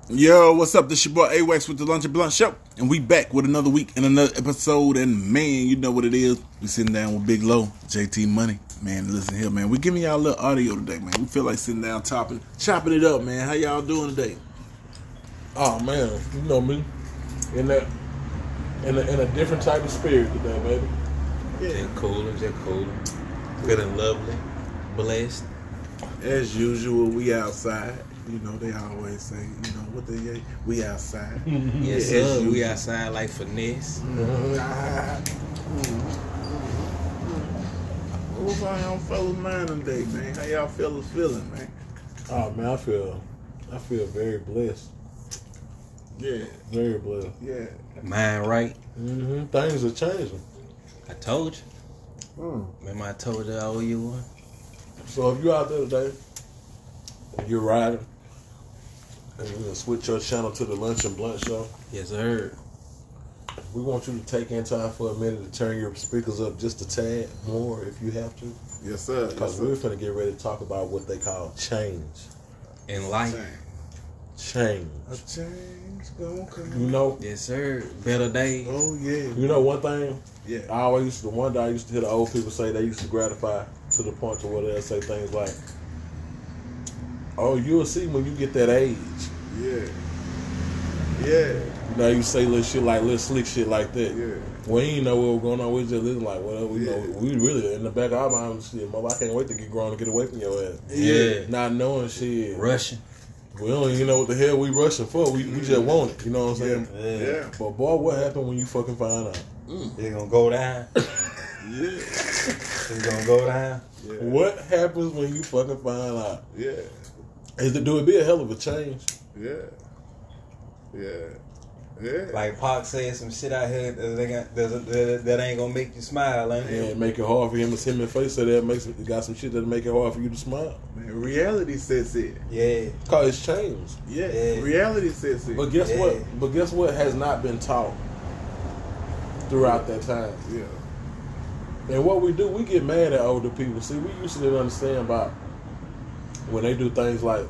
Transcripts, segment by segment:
Yo, what's up? This your boy AWAX with the Lunch and Blunt Show. And we back with another week and another episode. And man, you know what it is. We sitting down with Big Low, JT Money. Man, listen here, man. We giving y'all a little audio today, man. We feel like sitting down chopping it up, man. How y'all doing today? Oh man, you know me. In a different type of spirit today, baby. Yeah. Just cooler. Feeling lovely. Blessed. As usual, we outside. You know, they always say, you know, what they say, we outside. Yes, sir. We outside like finesse. What's on y'all fellas' mind today, man? How y'all fellas feeling, man? Oh man, I feel very blessed. Yeah. Very blessed. Yeah. Mind right. Mm-hmm. Things are changing. I told you. Remember I told you I owe you one? So if you're out there today, and you're riding, and you're gonna switch your channel to the Lunch and Blunt Show, Yes, sir. we want you to take in time for a minute to turn your speakers up just a tad more if you have to. Yes, sir. Because we're finna get ready to talk about what they call change. In life. Change. A change gonna come. You know? Yes, sir. Better days. Oh, yeah. You know one thing? Yeah. I always used to wonder, I used to hear the old people say they used to gratify to the point to where they'll say things like, oh, you'll see when you get that age. Yeah. Yeah. You know, you say little slick shit like that. Yeah. We ain't know what was going on. We just living like, whatever. We Yeah. know, we really, in the back of our mind, shit, mother, I can't wait to get grown and get away from your ass. Yeah. Not knowing shit. Russian. We don't even know what the hell we rushing for. We just want it. You know what I'm saying? Yeah. But boy, what happened when you fucking find out? It's gonna go down. Yeah. It's gonna go down. Yeah. What happens when you fucking find out? Yeah. Do it be a hell of a change? Yeah. Yeah. Yeah. Like Pac said some shit out here that ain't gonna make you smile, ain't it? And make it hard for him and face said that got some shit that make it hard for you to smile. Man, reality sets in. Yeah. Cause it's changed. Yeah. Yeah. Reality sets in. But guess what? But guess what has not been taught throughout that time? Yeah. And what we do, we get mad at older people. See, we used to didn't understand about when they do things like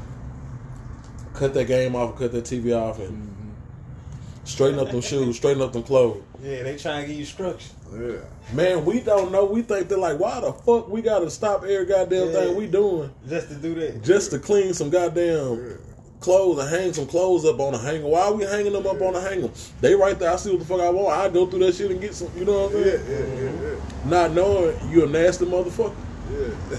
cut that game off, cut that TV off, and straighten up them shoes, straighten up them clothes. Yeah, they trying to give you structure. Yeah. Man, we don't know. We think they're like, why the fuck we gotta stop every goddamn thing we doing Just to do that. just to clean some goddamn clothes and hang some clothes up on a hanger? Why are we hanging them up on a hanger? They right there. I see what the fuck I want. I go through that shit and get some. You know what I'm Yeah. saying? Yeah. Not knowing you a nasty motherfucker, Yeah.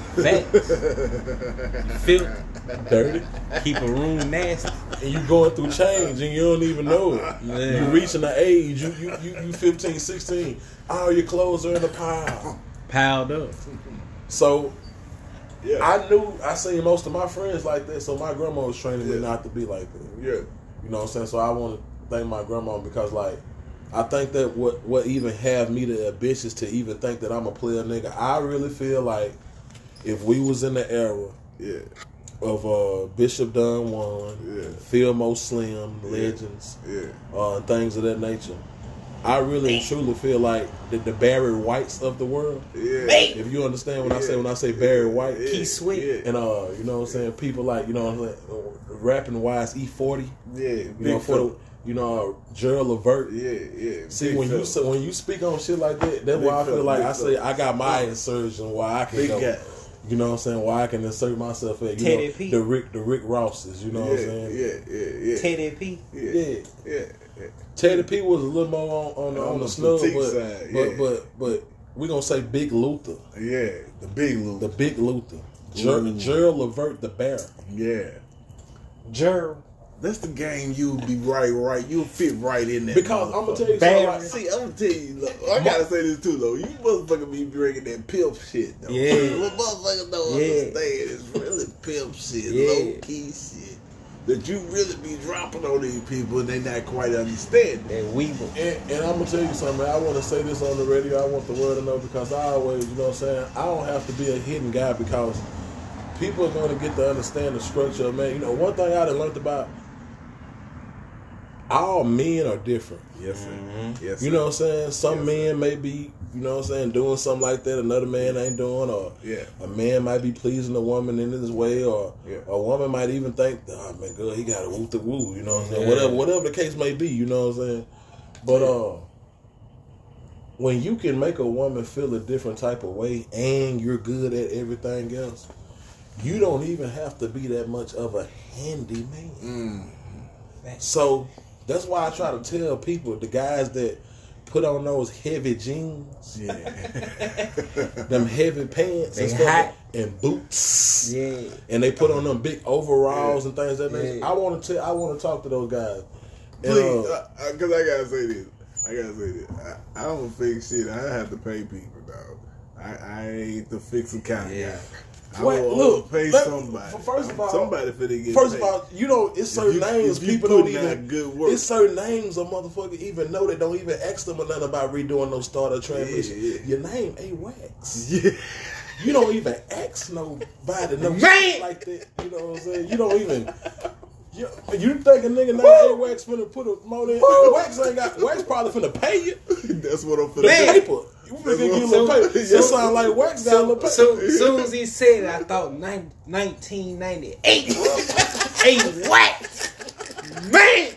Facts. Filth. dirty, Keep a room nasty. and you going through change and you don't even know it. Yeah. You reaching the age. You 15, 16. All your clothes are in a pile. Piled up. So Yeah. I seen most of my friends like that, so my grandma was training me not to be like that. Yeah. You know what I'm saying? So I want to thank my grandma because, like, I think that what even have me the ambitions to even think that I'm a player nigga, I really feel like if we was in the era Yeah. of Bishop Dunn Juan, Yeah. Fillmore Slim, Legends, Yeah. things of that nature, I really and truly feel like the Barry Whites of the world. Yeah. If you understand what when I say Barry White, Yeah. Keith Sweat. Yeah. and you know what I'm saying, people like, you know what I'm saying, rapping wise, E40, Yeah. you know, Gerald Levert. Yeah. See, Big fella. when you speak on shit like that, that's Big why I feel fella, like big I say fella. I got my insertion where I can Big go. guy. You know what I'm saying? Where I can insert myself at. You Teddy know, P. the Rick Rosses. You know what I'm saying? Yeah. Teddy P. Yeah. Teddy P was a little more on the snub, boutique but, side, yeah. but we gonna say Big Luther, Yeah. The big the Luther. Big Luther, Ooh. Gerald Levert, the Bear. Yeah. Gerald. That's the game you'll be right. You'll fit right in there. Because I'm gonna tell you Barry. something. Like, See, I'm gonna tell you, look, I gotta say this too, though. You motherfuckers be bringing that pimp shit, though. Yeah. What motherfuckers don't understand is really pimp shit, Yeah. low key shit. That you really be dropping on these people and they not quite understanding. That Weaver. And I'm gonna tell you something, man. I want to say this on the radio. I want the world to know because I always, you know what I'm saying, I don't have to be a hidden guy because people are going to get to understand the structure of, man. You know, one thing I done learned about all men are different. Yes, sir. Yes, You sir. know what I'm saying? Some Yes, men may be, you know what I'm saying, doing something like that another man ain't doing, or Yeah. a man might be pleasing a woman in this way, or Yeah. a woman might even think, oh man, girl, he got a woo the woo, you know what I'm saying? Yeah. Whatever the case may be, you know what I'm saying? But when you can make a woman feel a different type of way and you're good at everything else, you don't even have to be that much of a handyman. So that's why I try to tell people, the guys that put on those heavy jeans, Yeah. them heavy pants and They stuff, hot. and boots, Yeah. and they put on them big overalls and things like that. Yeah. I want to talk to those guys. And, Please, because I gotta say this. I don't fix shit. I have to pay people, dog. I ain't the fixing kind of guy. I Wait, will look, pay let- somebody. first of all- somebody for they get First paid. of all, you know, it's certain you- names if you people don't putting even. out good work. It's certain names a motherfucker even know. They don't even ask them nothing about redoing no starter transmission. Yeah. Your name ain't Wax. Yeah. You don't even ask nobody no Man! shit like that. You know what I'm saying? You don't even. You think a nigga named A-Wax finna put a motor in? Wax ain't got. Wax probably finna pay you. That's what I'm The finna do. paper. You finna give you a little paper. It sound like Wax got a little paper. So soon as he said it, I thought 1998. Hey, what? Man!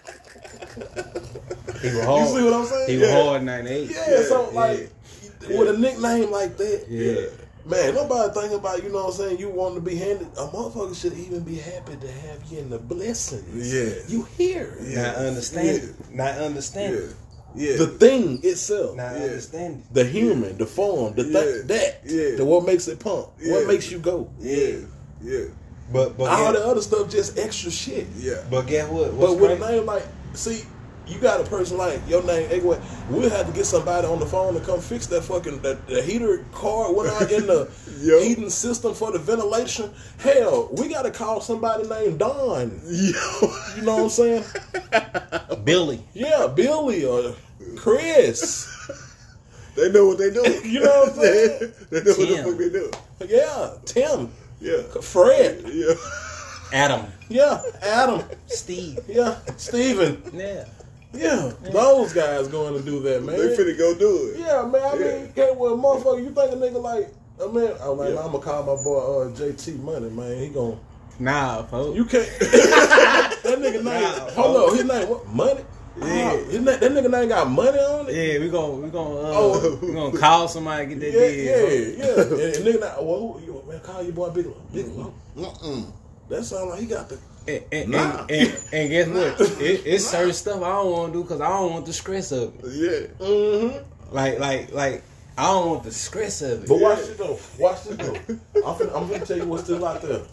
He was hard. You see what I'm saying? He was Yeah. hard 98. Yeah, so like with a nickname like that, Yeah. man, nobody think about, you know what I'm saying, you want to be handed. A motherfucker should even be happy to have you in the blessings. Yeah. You here. Not understanding. Not understanding. Yeah. The thing itself. Not Yeah. understanding. The human, the form, the that, Yeah. the what makes it pump, Yeah. what makes you go. Yeah. Yeah. But All guess, the other stuff just extra shit. Yeah. but guess what? But What's with a crazy? name like, see, you got a person like your name, anyway, we'll have to get somebody on the phone to come fix that fucking the heater cord went out in the Yo. heating system for the ventilation. Hell, we got to call somebody named Don. Yo. You know what I'm saying? Billy. Yeah, Billy or Chris. They know what they do. You know what I'm saying? They know what the Tim. fuck they do. Yeah, Tim, Yeah. Fred. Yeah. Adam. Yeah, Adam. Steve. Yeah, Steven. Yeah. Yeah, those guys going to do that, man. They finna go do it. Yeah, man. I mean, can't well, motherfucker. You think a nigga like, man? I'm like, Yeah. I'm gonna call my boy JT Money, man. He gon' Nah, folks. you can't. That nigga name. Nah, Hold on, his name what? Money. Yeah. That nigga name got money on it. Yeah, we gonna Oh. we gonna call somebody to get that Yeah, deal. yeah, yeah. And nigga, not, well, man, call your boy Big Low. Big Low. That sound like he got the. And Nah. guess what? It's certain stuff I don't want to do because I don't want the stress of it. Yeah. Mm-hmm. Like I don't want the stress of it. But watch this though. Watch this though. I'm gonna tell you what's still out there.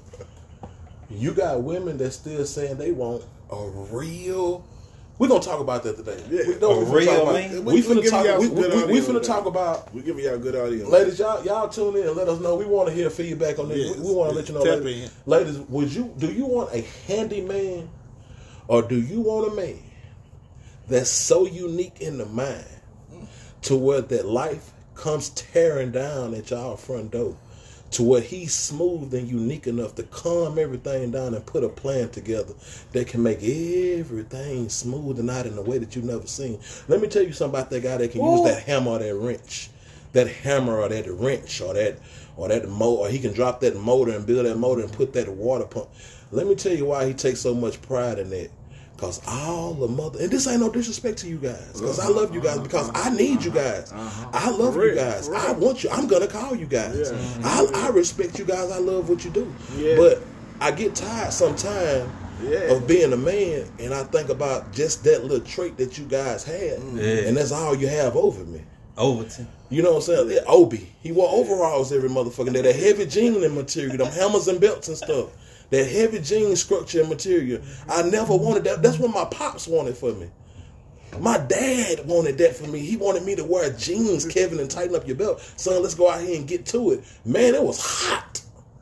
You got women that still saying they want a real. We're gonna talk about that today. Yeah. We know A we finna real talk about- man? We We finna giving talk. y'all We some good finna audio talk today. about. We giving y'all good audio. Ladies, y'all tune in and let us know. We want to hear feedback on this. Yes. We want to let you know, Tap ladies. in. Ladies, do you want a handyman, or do you want a man that's so unique in the mind to where that life comes tearing down at y'all front door, to where he's smooth and unique enough to calm everything down and put a plan together that can make everything smooth and out in a way that you've never seen. Let me tell you something about that guy that can use that hammer or that wrench. That hammer or that wrench or that motor, or he can drop that motor and build that motor and put that water pump. Let me tell you why he takes so much pride in that. Because all the mother, and this ain't no disrespect to you guys, because I love you guys, because I need you guys. I love you guys. I want you. I'm going to call you guys. I respect you guys. I love what you do. Yeah. But I get tired sometimes Yeah. of being a man, and I think about just that little trait that you guys had, Yeah. and that's all you have over me. Overton. You know what I'm saying? Obi. He wore overalls every motherfucking day. That heavy jean and material, them hammers and belts and stuff. That heavy jean structure and material. I never wanted that. That's what my pops wanted for me. My dad wanted that for me. He wanted me to wear jeans, Kevin, and tighten up your belt. Son, let's go out here and get to it. Man, it was hot.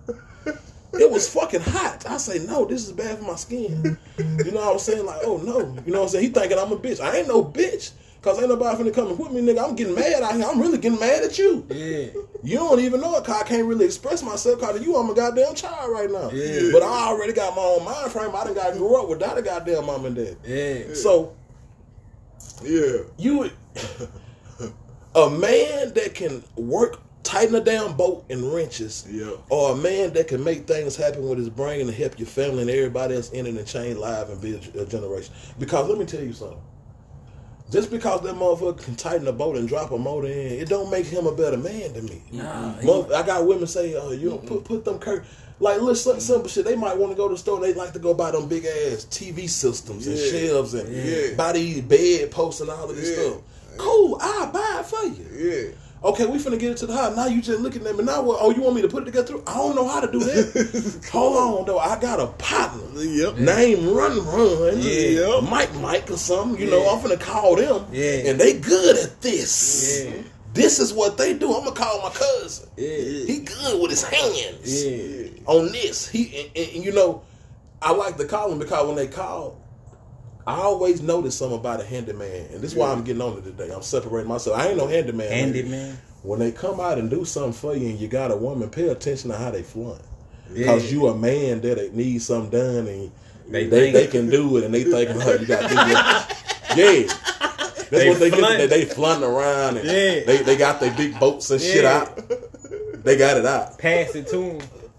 It was fucking hot. I say, no, this is bad for my skin. You know what I'm saying? Like, oh no. You know what I'm saying? He thinking I'm a bitch. I ain't no bitch. Cause ain't nobody finna come and whip me, nigga. I'm getting mad out here. I'm really getting mad at you. Yeah. You don't even know it, cause I can't really express myself, cause you I'm a goddamn child right now. Yeah. But I already got my own mind frame. I done got grew up without a goddamn mom and dad. Yeah. So Yeah. you a man that can work, tighten a damn boat in wrenches, Yeah. or a man that can make things happen with his brain and help your family and everybody else in it and change lives and build a generation. Because let me tell you something. Just because that motherfucker can tighten a boat and drop a motor in, it don't make him a better man than me. Nah, I got women say, you don't put them like listen, simple shit. They might want to go to the store and they like to go buy them big ass TV systems and shelves and buy these bed posts and all of this stuff. Cool, I'll buy it for you. Yeah. Okay, we finna get it to the house. Now you just looking at me. Now what? Oh, you want me to put it together? I don't know how to do that. Hold on, though. I got a partner. Yep. Name Run. Yeah. Mike or something. You know, I'm finna call them. Yeah. And they good at this. Yeah. This is what they do. I'm gonna call my cousin. Yeah. He good with his hands. Yeah. On this. And you know, I like to call him because when they call, I always notice something about a handyman, and this is why I'm getting on it today. I'm separating myself. I ain't no handyman. Handyman. When they come out and do something for you and you got a woman, pay attention to how they flaunt. Because you a man that needs something done and they can do it and they think, oh, you got to do it. Yeah. That's what they get. They flaunting around and they got their big boats and shit out. They got it out. Pass it to him.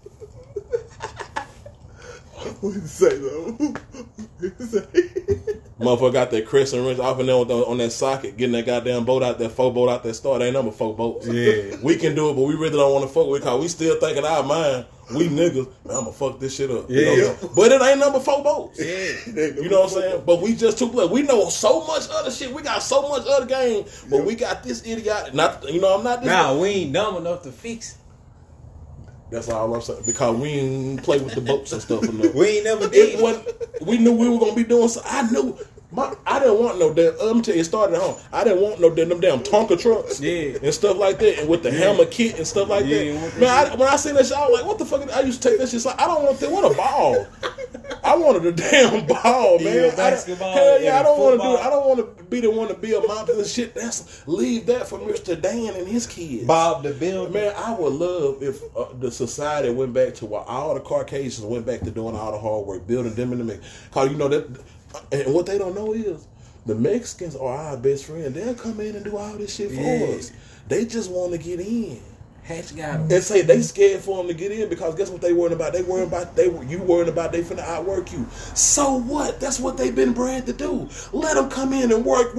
What you say though? Motherfucker got that crescent wrench off and there on that socket, getting that goddamn boat out there, 4 boat out there store. They ain't number 4 boats. Yeah. We can do it, but we really don't want to fuck with it because we still thinking our mind, we niggas, man, I'm gonna fuck this shit up. Yeah. You know? But it ain't number 4 boats. Yeah. You know what I'm saying? But we just too blood. We know so much other shit. We got so much other game, but we got this idiot. Not, you know, I'm not this. Nah, we ain't dumb enough to fix it. That's all I'm saying. Because we ain't play with the boats and stuff enough. We ain't never did. It wasn't, we knew we were gonna be doing so. I knew I didn't want no damn. Let me tell you, it started at home. I didn't want no them damn Tonka trucks, and stuff like that, and with the hammer kit and stuff like that. Man, when I seen that shit, I was like, "What the fuck?" I used to take that shit. Like, I don't want that. What a ball! I wanted a damn ball, man. Basketball. Hell yeah, I don't want to do it. I don't want to be the one to be a mom and shit. Leave that for Mr. Dan and his kids. Bob the Builder. Man, I would love if the society went back to where all the Caucasians went back to doing all the hard work, building them in the mix. Cause you know that, and what they don't know is the Mexicans are our best friend. They'll come in and do all this shit for us. They just want to get in. Hatch got him. And say they scared for them to get in because guess what they worrying about? You worrying about they finna outwork you. So what? That's what they've been bred to do. Let them come in and work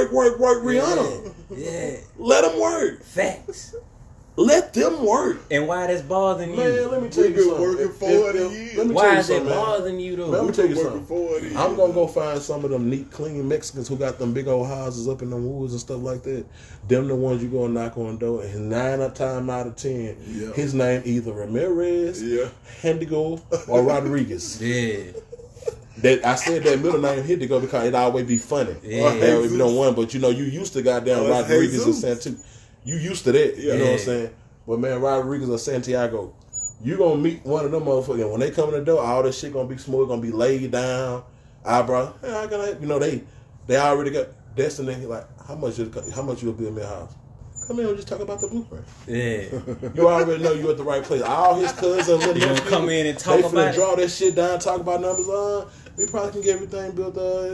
Rihanna. Yeah. Let them work. Facts. Let them work. And why that's bothering you? Man, let me tell you something. Working 40 years. Let me Why tell you is it something, man. bothering you though? Let me tell you Working something. 40 years. I'm gonna go find some of them neat, clean Mexicans who got them big old houses up in the woods and stuff like that. Them the ones you gonna knock on the door, and 9 times out of 10, his name either Ramirez, Hendigo, or Rodriguez. Yeah. That I said that middle name Hendigo because it always be funny. Yeah. They always be on one, but you know you used to goddamn Rodriguez and Santiago. You used to that. You know what I'm saying? But man, Rodriguez or Santiago, you gonna meet one of them motherfuckers. When they come in the door, all this shit gonna be smooth, gonna be laid down. Eyebrow, you know they already got destiny. Like how much you'll build me a house? Come in and just talk about the blueprint. Yeah. You already know you at the right place. All his cousins, You gonna come in and talk they about finna draw that shit down, talk about numbers. We probably can get everything built.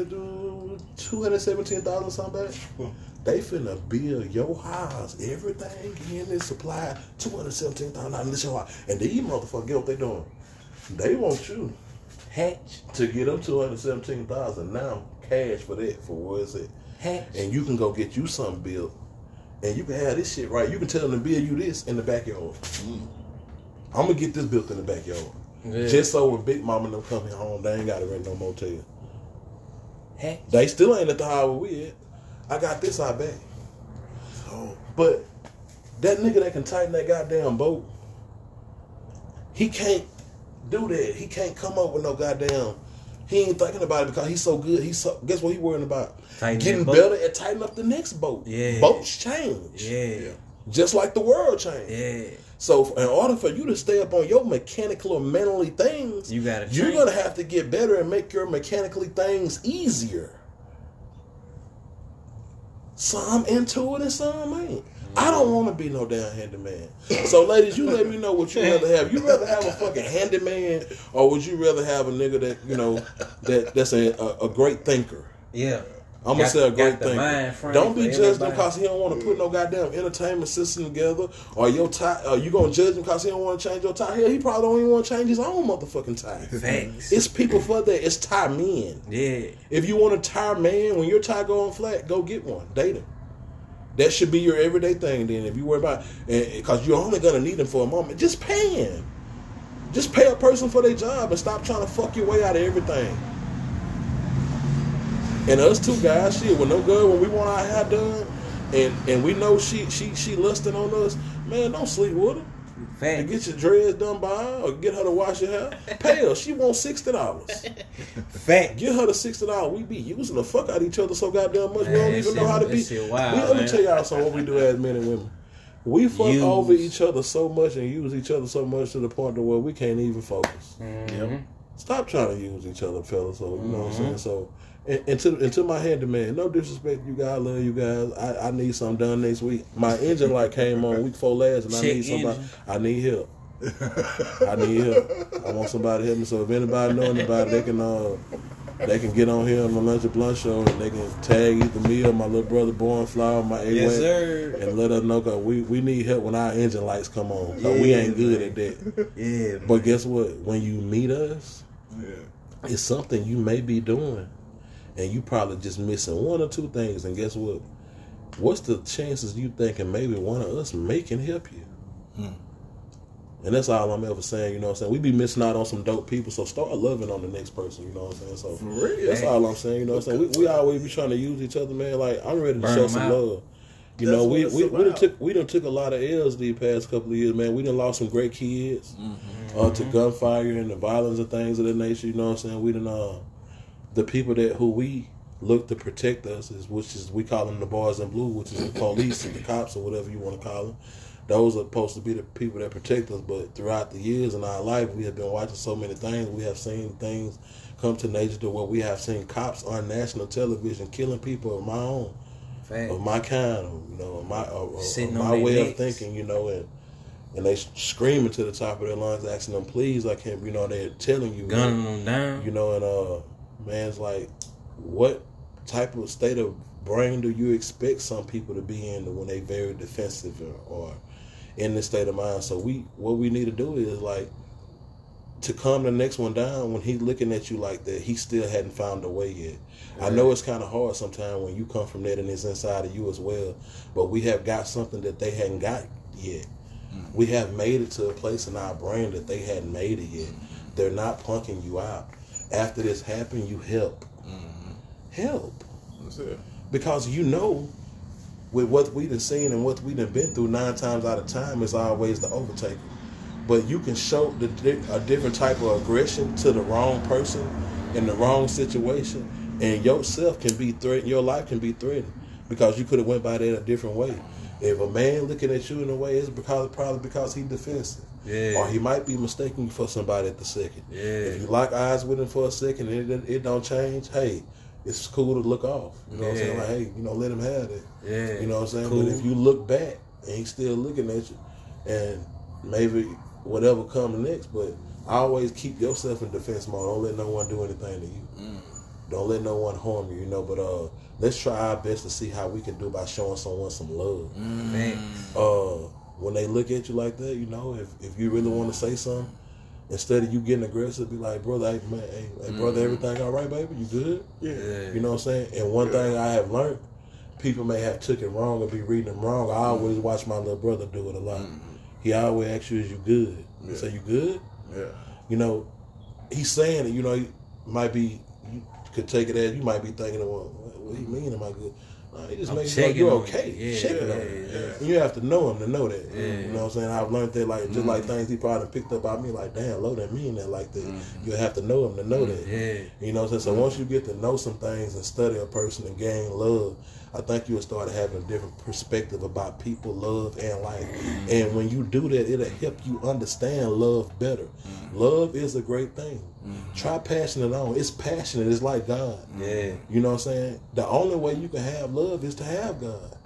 Do 217,000 something back. They finna build your house. Everything in this supply, 217,000 this your house. And these motherfuckers, get what they doing? They want you Hatch. to get them 217,000 now cash for that. For what is it? Hatch. And you can go get you something built, and you can have this shit right. You can tell them to build you this in the backyard. I'm gonna get this built in the backyard, just so when Big Mama and them come home, they ain't gotta rent no motel. Hatch. They still ain't at the highway we at. I got this out back. But that nigga that can tighten that goddamn boat, he can't do that. He can't come up with no goddamn. He ain't thinking about it because he's so good. Guess what he worrying about? Getting better and tighten up the next boat. Yeah. Boats change. Yeah. Just like the world changed. Yeah. So in order for you to stay up on your mechanical or mentally things, You gotta you're change. gonna have to get better and make your mechanically things easier. Some into it and some ain't. I don't want to be no damn handyman. So, ladies, you let me know what you rather have. You rather have a fucking handyman, or would you rather have a nigga that that's a great thinker? Yeah. I'm gonna say a great thinker. Don't be judging him because he don't want to put no goddamn entertainment system together, or your tie. Or you gonna judge him because he don't want to change your tie? Hell, he probably don't even want to change his own motherfucking tie. Facts. It's people for that. It's tie men. Yeah. If you want a tie man, when your tie going flat, go get one. Date him. That should be your everyday thing. Then, if you worry about, because you're only gonna need him for a moment, just pay him. Just pay a person for their job and stop trying to fuck your way out of everything. And us two guys, shit, when no good, when we want our hair done, and we know she lusting on us, man, don't sleep with her. Fact. To get your dreads done by her, or get her to wash your hair, pay her. She wants $60. Fact. Give her the $60. We be using the fuck out of each other so goddamn much. Man, we don't even know how to be. Let me tell y'all something. What we do as men and women, we fuck over each other so much and use each other so much to the point to where we can't even focus. Mm-hmm. Stop trying to use each other, fellas. So you know what I'm saying. So. And to my handyman, no disrespect, you guys, I love you guys. I need something done next week. My engine light came on week 4 last, and I need somebody. I need help. I need help. I want somebody to help me. So if anybody know anybody, they can get on here on the Lunch and Blunt show, and they can tag either me or my little brother Born Flower, my A1, and let us know, because we need help when our engine lights come on. Because we ain't good at that. Yeah. But guess what? When you meet us, it's something you may be doing. And you probably just missing 1 or 2 things. And guess what? What's the chances you thinking maybe one of us can help you? And that's all I'm ever saying, you know what I'm saying? We be missing out on some dope people, so start loving on the next person, you know what I'm saying? So For real? that's all I'm saying, you know what I'm saying? We always be trying to use each other, man. Like, I'm ready to show some love. You know, we done took a lot of L's these past couple of years, man. We done lost some great kids to gunfire and the violence and things of that nature, you know what I'm saying? We done... the people who we look to protect us, which is we call them the boys in blue, which is the police and the cops or whatever you want to call them. Those are supposed to be the people that protect us. But throughout the years in our life, we have been watching so many things. We have seen things come to nature to where we have seen cops on national television killing people of my own, of my kind, you know, of my way of thinking, you know, and they screaming to the top of their lungs, asking them, please, I can't, you know, they're telling you, gunning them down, you know, and man, it's like, what type of state of brain do you expect some people to be in when they very defensive or in this state of mind? So what we need to do is, like, to calm the next one down when he's looking at you like that, he still hadn't found a way yet. Yeah. I know it's kind of hard sometimes when you come from that and it's inside of you as well, but we have got something that they hadn't got yet. Mm-hmm. We have made it to a place in our brain that they hadn't made it yet. Mm-hmm. They're not punking you out. After this happened, you help. Mm-hmm. Help. That's it. Because you know, with what we done seen and what we done been through, 9 times out of time, it's always the overtaker. But you can show a different type of aggression to the wrong person in the wrong situation, and yourself can be threatened. Your life can be threatened because you could have went by that a different way. If a man looking at you in a way, it's probably because he's defensive. Yeah. Or he might be mistaking you for somebody at the second. Yeah. If you lock eyes with him for a second and it don't change, hey, it's cool to look off. You know what I'm saying? Like, hey, you know, let him have it. Yeah. You know what I'm saying? Cool. But if you look back and he's still looking at you, and maybe whatever comes next, but always keep yourself in defense mode. Don't let no one do anything to you. Don't let no one harm you, you know. But let's try our best to see how we can do by showing someone some love. When they look at you like that, you know, if you really want to say something, instead of you getting aggressive, be like, brother, hey, man, hey brother, everything all right, baby? You good? Yeah. You know what I'm saying? And one thing I have learned, people may have took it wrong or be reading them wrong. I always watch my little brother do it a lot. He always asks you, is you good? You say, you good? Yeah. You know, he's saying it, you know, he might be, you could take it as, you might be thinking, well, what do you mean, am I good? No, he just makes sure you're okay. Checking on him. And you have to know him to know that. You know what I'm saying? I've learned that, like, just like things he probably picked up about me, like, damn, Lo didn't mean that like that. You have to know him to know that. You know what I'm saying? So once you get to know some things and study a person and gain love, I think you'll start having a different perspective about people, love, and life. And when you do that, it'll help you understand love better. Love is a great thing. Try passing it on. It's passionate. It's like God. Yeah. You know what I'm saying? The only way you can have love is to have God.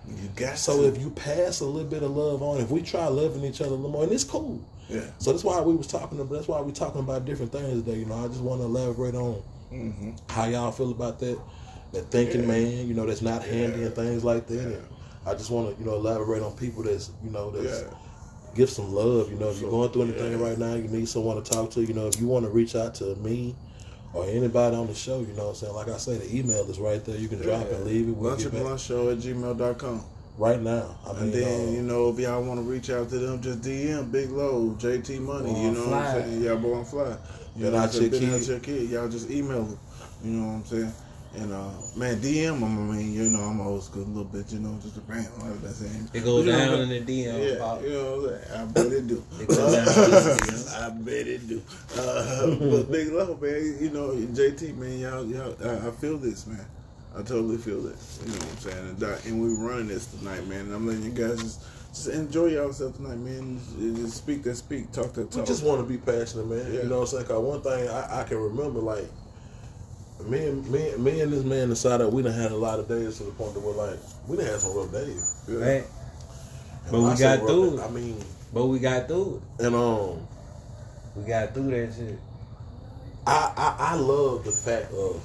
You got So to. if you pass a little bit of love on, if we try loving each other a little more, and it's cool. Yeah. So that's why we was talking. That's why we talking about different things today. You know, I just want to elaborate on how y'all feel about that thinking man. You know, that's not handy and things like that. Yeah. And I just want to elaborate on people that's give some love. You know, if you're going through anything right now, you need someone to talk to. You know, if you want to reach out to me or anybody on the show, you know what I'm saying? Like I say, the email is right there. You can drop and leave it. We'll get back. LunchAndBluntShow@gmail.com. Right now. I mean, And then, if y'all want to reach out to them, just DM Big Low, JT Money. Boy You know on what I'm Fly. saying? Y'all boy on fly. Been out your kid. Kid. Y'all just email them. You know what I'm saying? And, man, DM them. I mean, I'm old school a little bit, just a bang. That's it. It goes But, down in the DM. Yeah, Pop. you know what I'm saying? I bet it do. It goes down in the DM. I bet it do. But Big Low, man, JT, man, y'all, I feel this, man. I totally feel that. You know what I'm saying? And we running this tonight, man. And I'm letting you guys just enjoy yourself tonight, man. Just speak that speak, talk that talk. We just want to be passionate, man. Yeah. You know what I'm saying? Cause one thing I can remember, like, me and this man decided we done had a lot of days to the point that we're like, we done had some rough days. Yeah. Right. And But when we I say got rough through days, it. I mean, But we got through it. and We got through that shit. I love the fact of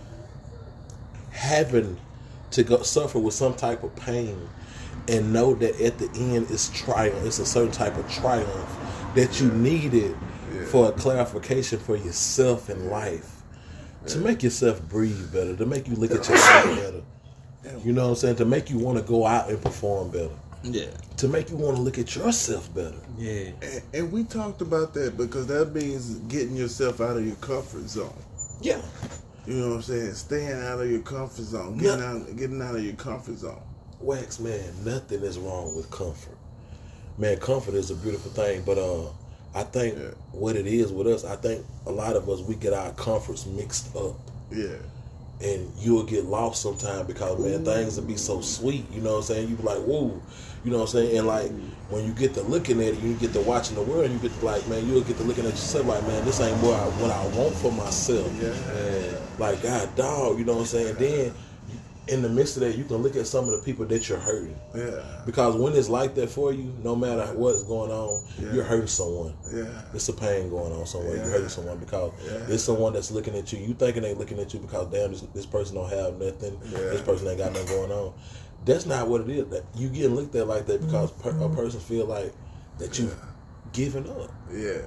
having to go suffer with some type of pain and know that at the end it's triumph. It's a certain type of triumph that you needed for a clarification for yourself in life. To make yourself breathe better, to make you look at yourself better. You know what I'm saying? To make you want to go out and perform better. Yeah. To make you want to look at yourself better. Yeah. And we talked about that because that means getting yourself out of your comfort zone. Yeah. You know what I'm saying? Staying out of your comfort zone. Getting out of your comfort zone. Wax, man, nothing is wrong with comfort. Man, comfort is a beautiful thing, but I think what it is with us, I think a lot of us, we get our comforts mixed up. Yeah. And you'll get lost sometime because, man, things will be so sweet, you know what I'm saying? You be like, whoa, you know what I'm saying? And, like, when you get to looking at it, you get to watching the world, you get to, like, man, you'll get to looking at yourself like, man, this ain't what I want for myself. Yeah. And, like, God, dog, you know what I'm saying? Then, in the midst of that, you can look at some of the people that you're hurting. Yeah. Because when it's like that for you, no matter what's going on, you're hurting someone. Yeah. It's a pain going on somewhere. Yeah. You're hurting someone because it's someone that's looking at you. You thinking they looking at you because, damn, this person don't have nothing. Yeah. This person ain't got nothing going on. That's not what it is. That you getting looked at like that because a person feel like that you giving up. Yeah.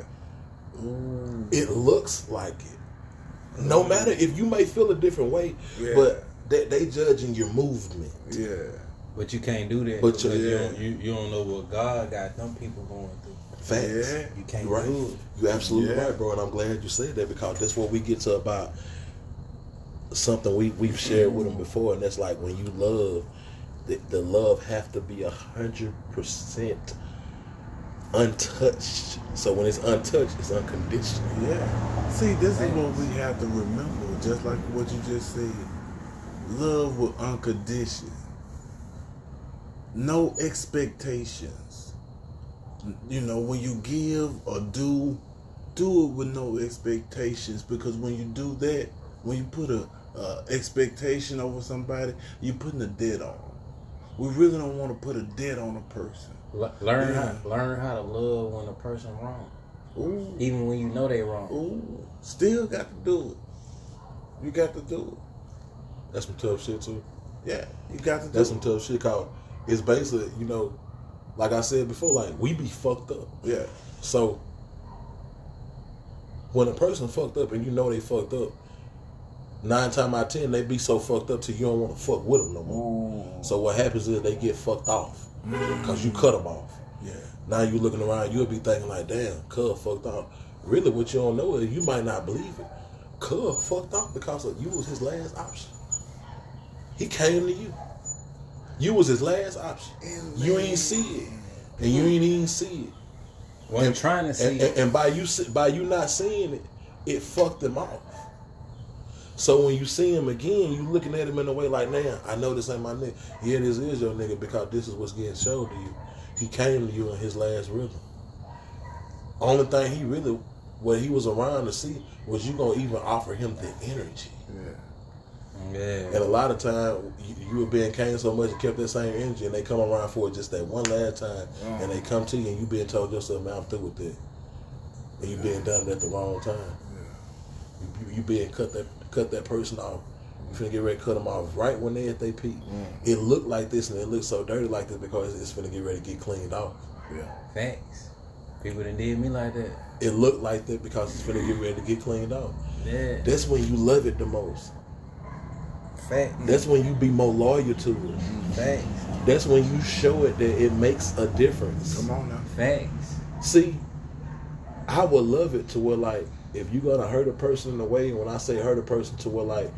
It looks like it. No matter if you may feel a different way, but they judging your movement. Yeah. But you can't do that. But because you- you don't know what God got them people going through. Facts. Yeah. You can't Right. do it. You're absolutely Yeah. right, bro, and I'm glad you said that because that's what we get to about something we've shared with them before, and that's like when you love, the love have to be 100% untouched. So when it's untouched, it's unconditional. Yeah. See, this is what we have to remember, just like what you just said. Love with unconditioned. No expectations. When you give or do it with no expectations, because when you do that, when you put a expectation over somebody, you're putting a debt on them. We really don't want to put a debt on a person. Learn how to love when a person wrong. Ooh. Even when you know they wrong. Ooh. Still got to do it. You got to do it. That's some tough shit too. Yeah, you got to do That's it. some tough shit. Cause it's basically, like I said before, like we be fucked up. Yeah. So when a person fucked up and you know they fucked up, 9 times out of 10 they be so fucked up till you don't want to fuck with them no more. Ooh. So what happens is they get fucked off because you cut them off. Yeah. Now you looking around, you'll be thinking like, damn, Cub fucked off. Really, what you don't know is you might not believe it. Cub fucked off because you was his last option. He came to you. You was his last option. And You man. ain't see it, and you ain't even see it. Wasn't trying to see it. And by you not seeing it, it fucked him off. So when you see him again, you looking at him in a way like, man, I know this ain't my nigga. Yeah, this is your nigga because this is what's getting shown to you. He came to you in his last rhythm. Only thing what he was around to see was you gonna even offer him the energy. Yeah. Yeah. And a lot of time, you were being cane so much, you kept that same energy, and they come around for it just that one last time, and they come to you, and you being told yourself, man, I'm through with it. And you being done it at the wrong time. Yeah. You being cut that person off. You finna get ready to cut them off right when they at their peak. It looked like this, and it looks so dirty like this because it's finna get ready to get cleaned off. Yeah. Facts. People done did me like that. It looked like that because it's finna get ready to get cleaned off. Yeah. That's when you love it the most. Facts. That's when you be more loyal to it. Facts. That's when you show it that it makes a difference. Come on now. Facts. See, I would love it to where, like, if you're gonna hurt a person in a way, and when I say hurt a person, to where, like,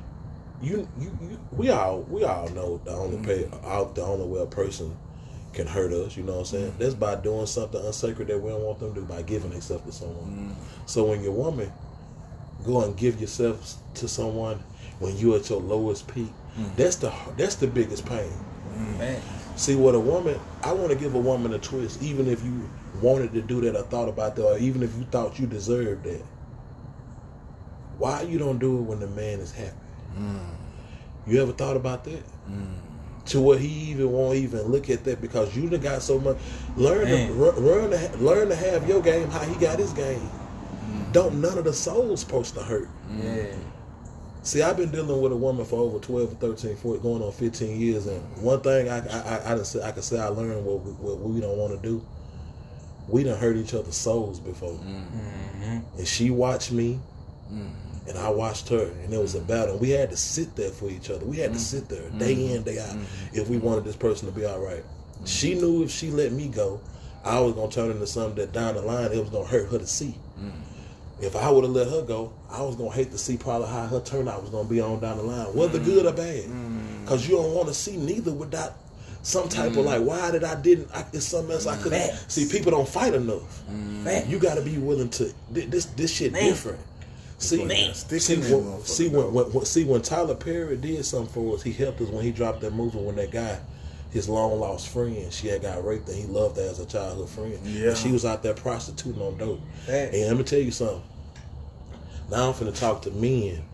we all know the only way a person can hurt us, you know what I'm saying? That's by doing something unsacred that we don't want them to do, by giving themselves to someone. So when your woman go and give yourself to someone when you're at your lowest peak, that's the biggest pain. Facts. See, what a woman, I want to give a woman a twist, even if you wanted to do that or thought about that, or even if you thought you deserved that. Why you don't do it when the man is happy? You ever thought about that? To where he even won't even look at that because you done got so much. Learn to have your game how he got his game. Don't none of the souls supposed to hurt. Yeah. See, I've been dealing with a woman for over 12 or 13, 14, going on 15 years, and one thing I can say I learned what we don't want to do. We done hurt each other's souls before, and she watched me, and I watched her, and it was a battle. We had to sit there for each other. We had to sit there day in, day out, if we wanted this person to be all right. She knew if she let me go, I was gonna turn into something that down the line it was gonna hurt her to see. If I would have let her go, I was going to hate to see probably how her turnout was going to be on down the line, whether good or bad. Because you don't want to see neither without some type of like, why did it's something else I could have. See, people don't fight enough. You got to be willing to, this shit different. See, when Tyler Perry did something for us, he helped us when he dropped that movie when that guy, his long lost friend, she had got raped and he loved her as a childhood friend. Yeah. And she was out there prostituting on dope. Hey. And let me tell you something. Now I'm finna talk to men.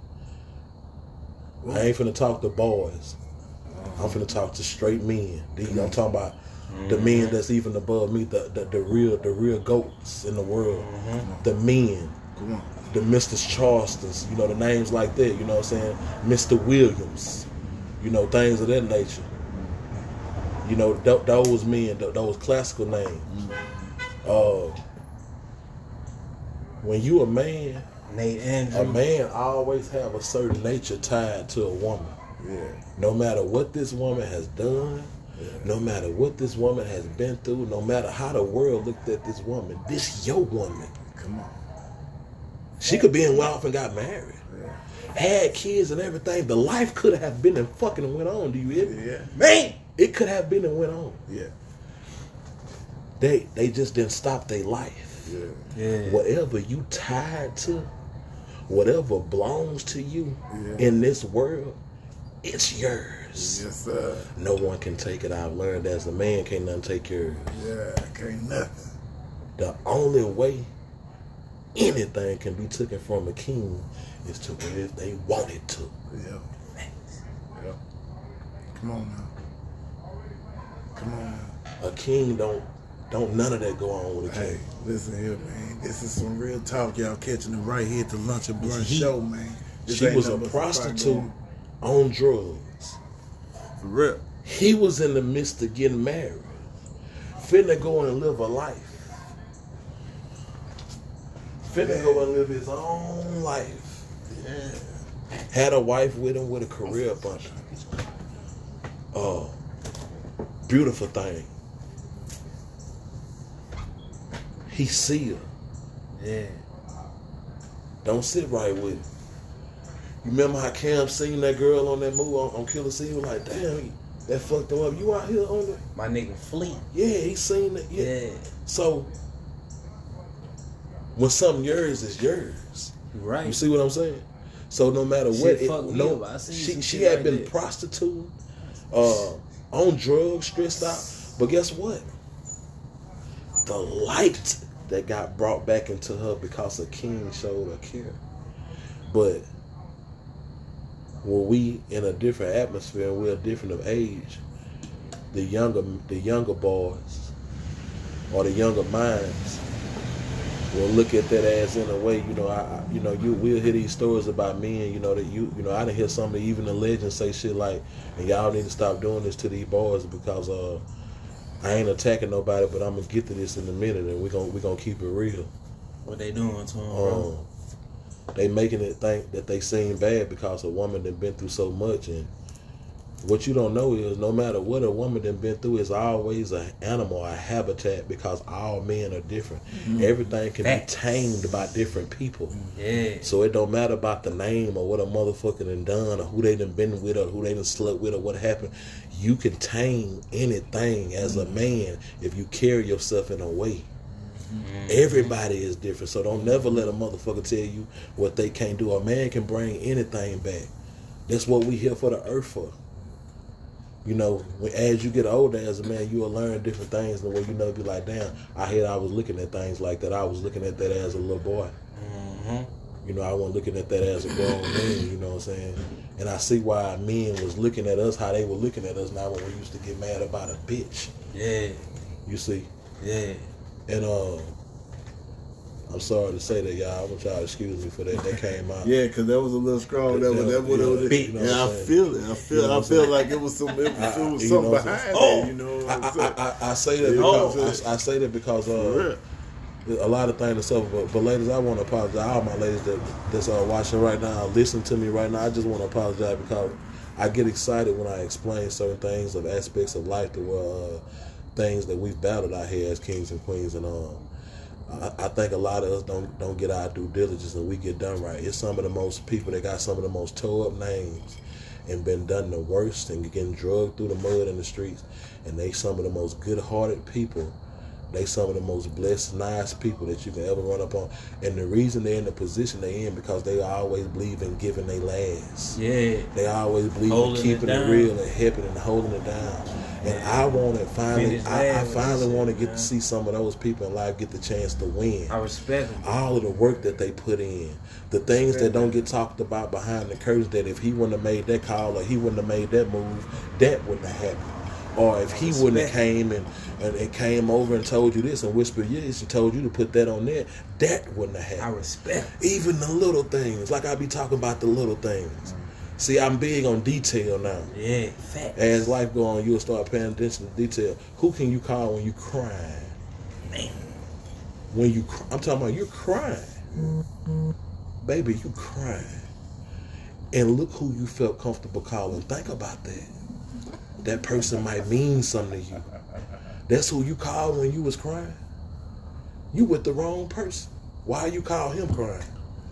I ain't finna talk to boys. I'm finna talk to straight men. I'm talking about the men that's even above me, the real goats in the world. The men. Come on. The Mr. Charlestons, you know, the names like that, you know what I'm saying? Mr. Williams, you know, things of that nature. You know, those men, those classical names. When you a man, Nate Andrews. a man always have a certain nature tied to a woman. Yeah. No matter what this woman has done, no matter what this woman has been through, no matter how the world looked at this woman, this your woman. Come on. She could be in Wealth and got married. Had kids and everything. The life could have been and fucking went on. Do you hear me? Yeah. Man, it could have been and went on. Yeah. They just didn't stop their life. Yeah. Whatever you tied to, whatever belongs to you in this world, it's yours. Yes, sir. No one can take it. I've learned as a man, can't nothing take yours. Yeah. Can't nothing. The only way anything can be taken from a king is to where if they want it to. Yeah. Yeah. Come on now. Come on now. A king don't none of that go on with a king. Hey, listen here, man. This is some real talk. Y'all catching it right here at the Lunch and Blunt Show, man. This She ain't was a nothing but some prostitute fun on drugs. going. For real. He was in the midst of getting married. Finna go and live a life. Finna go and live his own life. Yeah. Had a wife with him with a career up under. Beautiful thing. He see her. Yeah. Don't sit right with him. You remember how Cam seen that girl on that movie on Killer C? He was like, damn, that fucked him up. You out here on the... My nigga Fleet. Yeah, he seen it. Yeah. So, when something yours is yours. Right. You see what I'm saying? So no matter Shit what, fucked me up. I seen some she shit had like been that. prostituting, on drugs, stressed out. But guess what? The light that got brought back into her because a king showed her care. But when we in a different atmosphere and we're different of age, the younger boys or the younger minds will look at that as in a way, we'll hear these stories about men, that I done hear some of even the legends say shit like, and y'all need to stop doing this to these boys because I ain't attacking nobody, but I'm gonna get to this in a minute, and we gonna keep it real. What they doing to them, bro? They making it think that they seem bad because a woman done been through so much, and what you don't know is no matter what a woman done been through is always an animal, a habitat, because all men are different. Mm-hmm. Everything can be tamed by different people. Yeah. So it don't matter about the name or what a motherfucker done done or who they done been with or who they done slept with or what happened. You can tame anything as a man if you carry yourself in a way. Everybody is different, so don't never let a motherfucker tell you what they can't do. A man can bring anything back. That's what we here for the earth for. As you get older as a man, you will learn different things. The way be like, damn, I was looking at things like that. I was looking at that as a little boy. Mm-hmm. I wasn't looking at that as a grown man. You know what I'm saying? And I see why men was looking at us how they were looking at us now when we used to get mad about a bitch. Yeah. You see? Yeah. And I'm sorry to say that, y'all. I want y'all to excuse me for that. That came out. Yeah, because that was a little strong. That what it was. And I feel it. I feel like it was something behind that. I say that because I say that because a lot of things and stuff. But ladies, I want to apologize. All my ladies that's watching right now, listening to me right now, I just want to apologize because I get excited when I explain certain things of aspects of life that were things that we've battled out here as kings and queens, and I think a lot of us don't get our due diligence and we get done right. It's some of the most people that got some of the most tore up names and been done the worst and getting drugged through the mud in the streets, and they some of the most good-hearted people. They some of the most blessed, nice people that you can ever run up on. And the reason they're in the position they're in because they always believe in giving their last. Yeah. They always believe in keeping it real and helping and holding it down. And I want to finally want to get to see some of those people in life get the chance to win. I respect them. All of the work that they put in. The things that don't get talked about behind the curtains, that if he wouldn't have made that call or he wouldn't have made that move, that wouldn't have happened. Or if he wouldn't have came and came over and told you this and whispered this and told you to put that on there, that wouldn't have happened. I respect. Even the little things. Like I be talking about the little things. See, I'm big on detail now. Yeah, facts. As life go on, you'll start paying attention to detail. Who can you call when you crying? Man. When I'm talking about you're crying. Baby, you crying. And look who you felt comfortable calling. Think about that. That person might mean something to you. That's who you called when you was crying. You with the wrong person. Why you call him crying?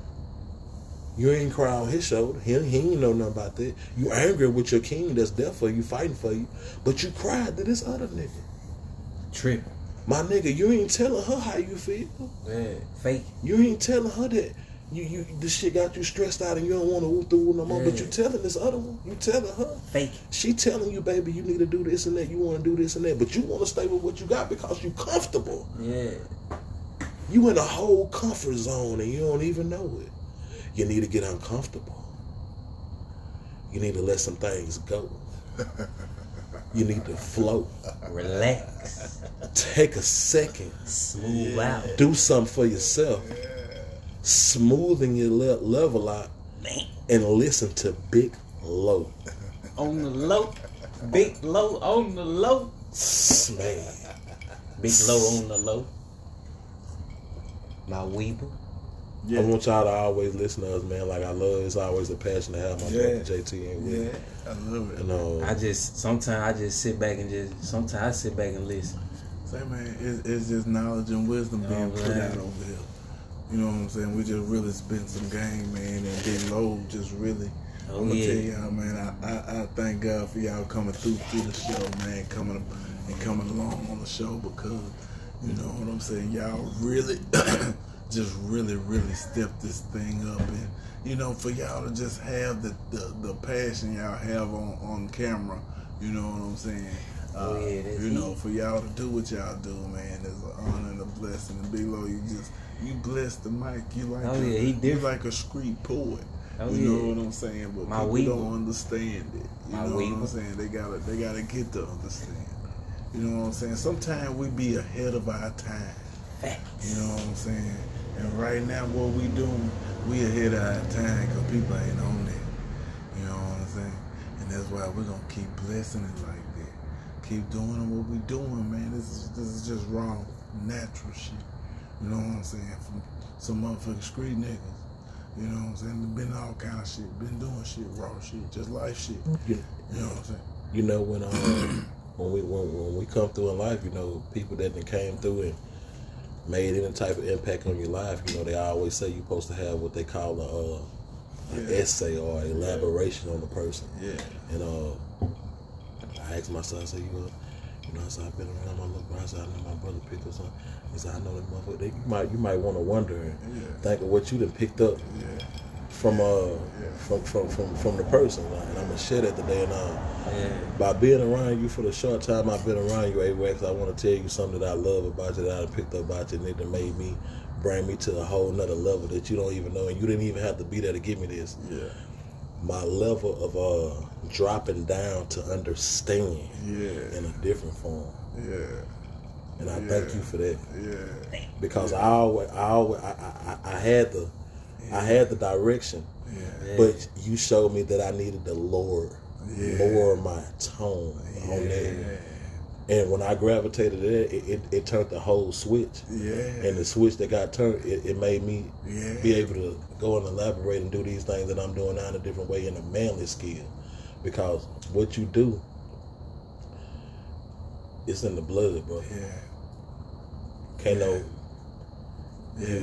You ain't cry on his shoulder. He ain't know nothing about that. You angry with your king that's there for you, fighting for you. But you cried to this other nigga. Tripping. My nigga, you ain't telling her how you feel. Yeah, fake. You ain't telling her that you this shit got you stressed out and you don't want to whoop through no more. Yeah. But you telling this other one. You telling her. Fake. She telling you, baby, you need to do this and that. You want to do this and that. But you want to stay with what you got because you comfortable. Yeah. You in a whole comfort zone and you don't even know it. You need to get uncomfortable. You need to let some things go. You need to float. Relax. Take a second. Smooth out. Do something for yourself. Smoothing your level out. Man. And listen to Big Low. On the low. Big Low on the low. Man. Big Low on the low. My Weeble. Yeah. I want y'all to always listen to us, man. Like I love, it's always a passion to have my brother JT in with. Yeah, I love it. And, sometimes I just sit back and listen. Say, man, it's just knowledge and wisdom being put out over here. You know what I'm saying? We just really spent some game, man, and Big Low just really. I'm gonna tell y'all, man, I thank God for y'all coming through the show, man, coming along on the show because you know what I'm saying. Y'all really. Just really stepped this thing up, and you know, for y'all to just have the passion y'all have on camera, you know what I'm saying? You know, for y'all to do what y'all do, man, is an honor and a blessing. And Big Low, you bless the mic. You like you like a street poet. Oh, you yeah. know what I'm saying? But My people Weaver. don't understand it. You My know what I'm Weaver. saying? They gotta get to understand. You know what I'm saying? Sometimes we be ahead of our time. Facts. You know what I'm saying? And right now, what we doing, we ahead of our time because people ain't on that. You know what I'm saying? And that's why we're gonna keep blessing it like that. Keep doing what we doing, man. This is just raw, natural shit. You know what I'm saying? From some motherfucking street niggas. You know what I'm saying? Been all kind of shit. Been doing shit, raw shit, just life shit. Yeah. You know what I'm saying? You know when we come through in life, you know, people that done came through and made any type of impact on your life, you know, they always say you're supposed to have what they call an essay or elaboration on the person. Yeah. And I asked my son, I said, I said, I've been around my little brother. I said, I know my brother picked up something. He said, I know that motherfucker. You might want to wonder and think of what you done picked up from the person. And I'm gonna share that today. And by being around you for the short time I've been around you, A-Wax, I want to tell you something that I love about you, that I picked up about you, and it made me bring me to a whole nother level that you don't even know, and you didn't even have to be there to give me this. Yeah. My level of dropping down to understand in a different form. Yeah. And I thank you for that. Yeah. Because I had the direction, but you showed me that I needed to lower my tone on that. And when I gravitated to that, it turned the whole switch. Yeah. And the switch that got turned, it made me be able to go and elaborate and do these things that I'm doing now in a different way, in a manly skill. Because what you do, it's in the blood, bro. Yeah. Can't no. Yeah.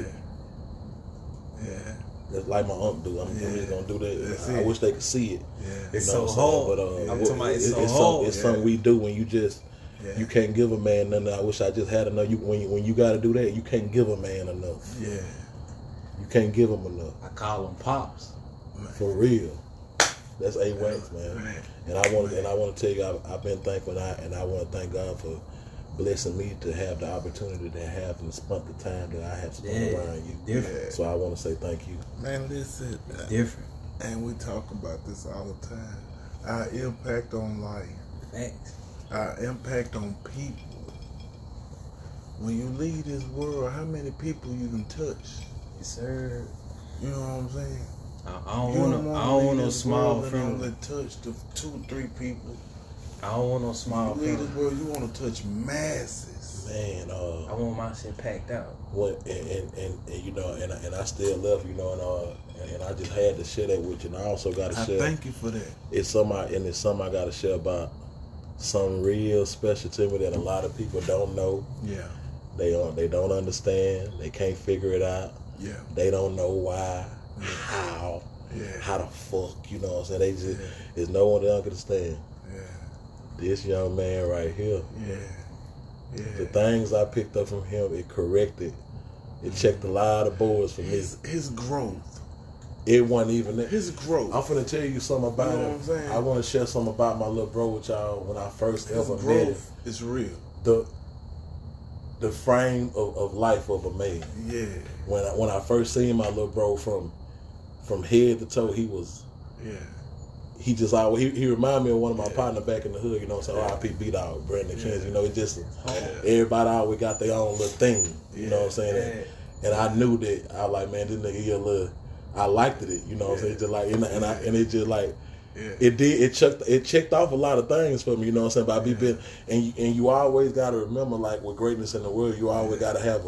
Yeah. That's like my aunt do. I'm just gonna do that. That's I it. wish they could see it. Yeah. It's You so know what I'm saying? hard. But I'm talking about it's so hard. It's something we do when you just Yeah. you can't give a man nothing. I wish I just had enough. When you got to do that, you can't give a man enough. Yeah. You can't give him enough. I call them pops. For real. That's A-Wax, man. Man. And I want to tell you, I've been thankful, and I want to thank God for blessing me to have the opportunity to have and spend the time that I have spent around you. Different. So I want to say thank you. Man, listen. Different. And we talk about this all the time. Our impact on life. Facts. Our impact on people. When you leave this world, how many people you can touch? Yes, sir. You know what I'm saying? I don't want no small funeral. funeral. Only touch the 2-3 people. I don't want no small You leave this funeral. world, you want to touch masses. Man, I want my shit packed out. what and you know, and I still love you know, and I just had to share that with you. And I also got to I share. thank you for that. It's something I got to share about something real special to me that a lot of people don't know. Yeah. They don't understand. They can't figure it out. Yeah. They don't know why, how, Yeah. how the fuck. You know what I'm saying? They just there's no one that understand. Yeah. This young man right here. Yeah. The Yeah. things I picked up from him, it corrected. It checked a lot of boards for me. His growth. It wasn't even that. His growth. I'm finna tell you something about You know him. what I'm saying? I want to share something about my little bro with y'all when I first His ever met him. growth is real. The frame of life of a man. Yeah. When I first seen my little bro from head to toe, he was Yeah. he just always he reminded me of one of my partner back in the hood. You know, so R.I.P. B-Dog, Brandon Kins. You know, it just everybody always got their own little thing. You know what I'm saying? And I knew that I was like, man, this nigga here a little. I liked it. You know what I'm saying? Just like and it just like. Yeah. It checked off a lot of things for me, you know what I'm saying? By me being, and you always gotta remember, like with greatness in the world, you always gotta have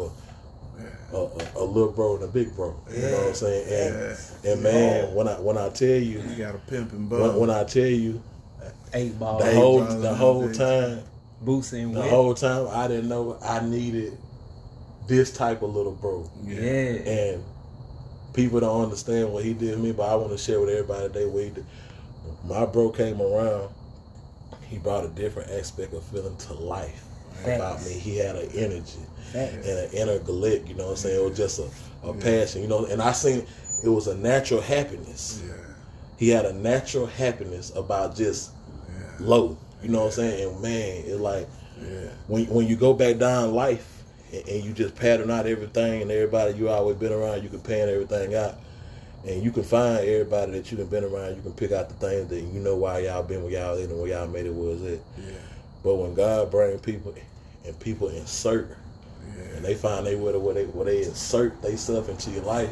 a little bro and a big bro. You know what I'm saying? And man, when I tell you, You got a pimp and bug. when I tell you 8 ball. the whole time, Boots and the whip. whole time I didn't know I needed this type of little bro. Yeah. And people don't understand what he did to me, but I want to share with everybody today what he did. My bro came around, he brought a different aspect of feeling to life about me. He had an energy and an inner glit, you know what I'm saying? It was just a passion, you know, and I seen it was a natural happiness. Yeah. He had a natural happiness about just low, you know what I'm saying? And man, it's like when you go back down life and you just pattern out everything and everybody you always been around, you can pan everything out. And you can find everybody that you done been around. You can pick out the things that you know why y'all been where y'all in and where y'all made it was at. Yeah. But when God bring people and people insert, and they find where they insert themselves into your life.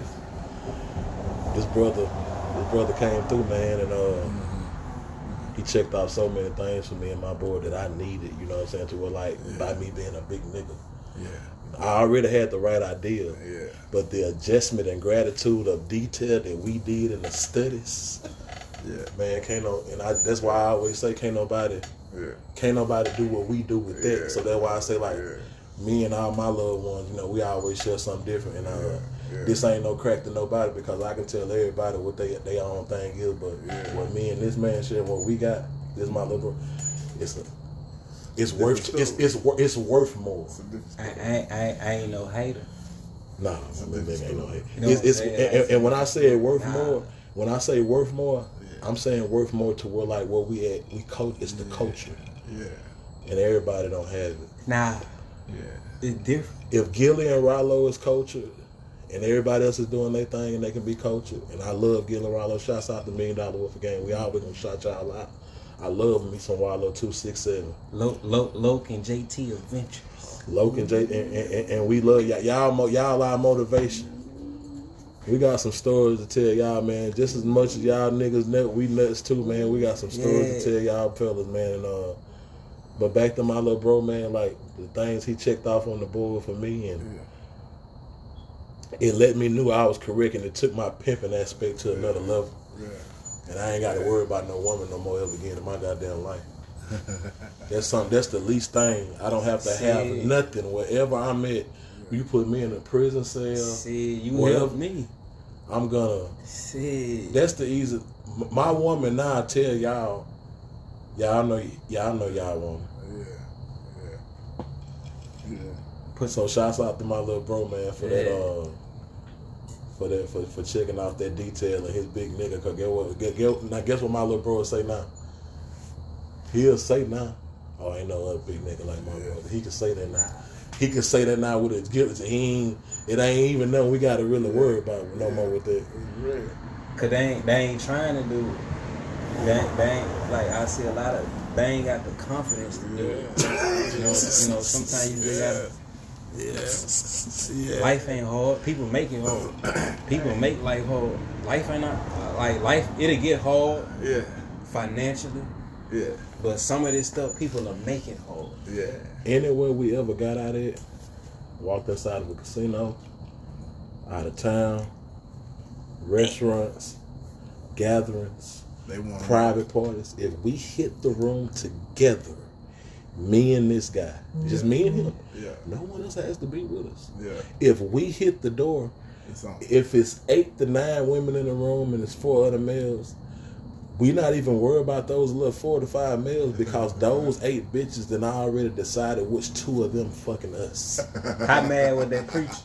This brother came through, man, and he checked off so many things for me and my boy that I needed. You know what I'm saying? To where by me being a big nigga. Yeah. I already had the right idea. Yeah. But the adjustment and gratitude of detail that we did in the studies, man, that's why I always say can't nobody do what we do with that. So that's why I say me and all my loved ones, you know, we always share something different. And this ain't no crack to nobody because I can tell everybody what their own thing is. But what me and this man share, what we got, this my little bro, it's worth more. I ain't no hater. Nah, nigga ain't no hater. And when I say worth more, I'm saying worth more to where we at. We coach. It's the culture. Yeah. And everybody don't have it. Nah. Yeah. It's different. If Gilly and Rollo is cultured, and everybody else is doing their thing, and they can be cultured, and I love Gilly and Rollo. Shouts out the $1 Million Wolf Game. We always gonna shout y'all out. I love me some Rollo 267. Loke and JT Adventures. Loke and JT, and we love y'all. Y'all our motivation. We got some stories to tell y'all, man. Just as much as y'all niggas we nuts too, man. We got some stories to tell y'all fellas, man. And but back to my little bro, man, like the things he checked off on the board for me, and it let me know I was correct, and it took my pimping aspect to another level. Yeah. And I ain't got to worry about no woman no more ever again in my goddamn life. That's the least thing. I don't have to have nothing. Wherever I'm at, you put me in a prison cell. You help me. I'm gonna. That's the easy. My woman now, I tell y'all know y'all woman. Yeah. So shouts out to my little bro, man, for that. For checking out that detail and his big nigga. Cause guess what my little bro will say now? He'll say now, oh, ain't no other big nigga like my brother. He can say that now. He can say that now with his guilt. It ain't even nothing we gotta really worry about no more with that. Cause they ain't trying to do it. They ain't like I see a lot of they ain't got the confidence to do it. You know, sometimes you just gotta. Yeah. Life ain't hard. People make it hard. People make life hard. Life ain't not like life. It'll get hard. Yeah. Financially. Yeah. But some of this stuff people are making hard. Yeah. Anywhere we ever got out of it, walked outside of a casino, out of town, restaurants, gatherings, private parties. If we hit the room together, me and this guy, just me and him. Yeah. No one else has to be with us. Yeah. If we hit the door, if it's 8 to 9 women in the room and it's 4 other males, we not even worry about those little 4 to 5 males because those 8 bitches then already decided which 2 of them fucking us. How mad was that preacher?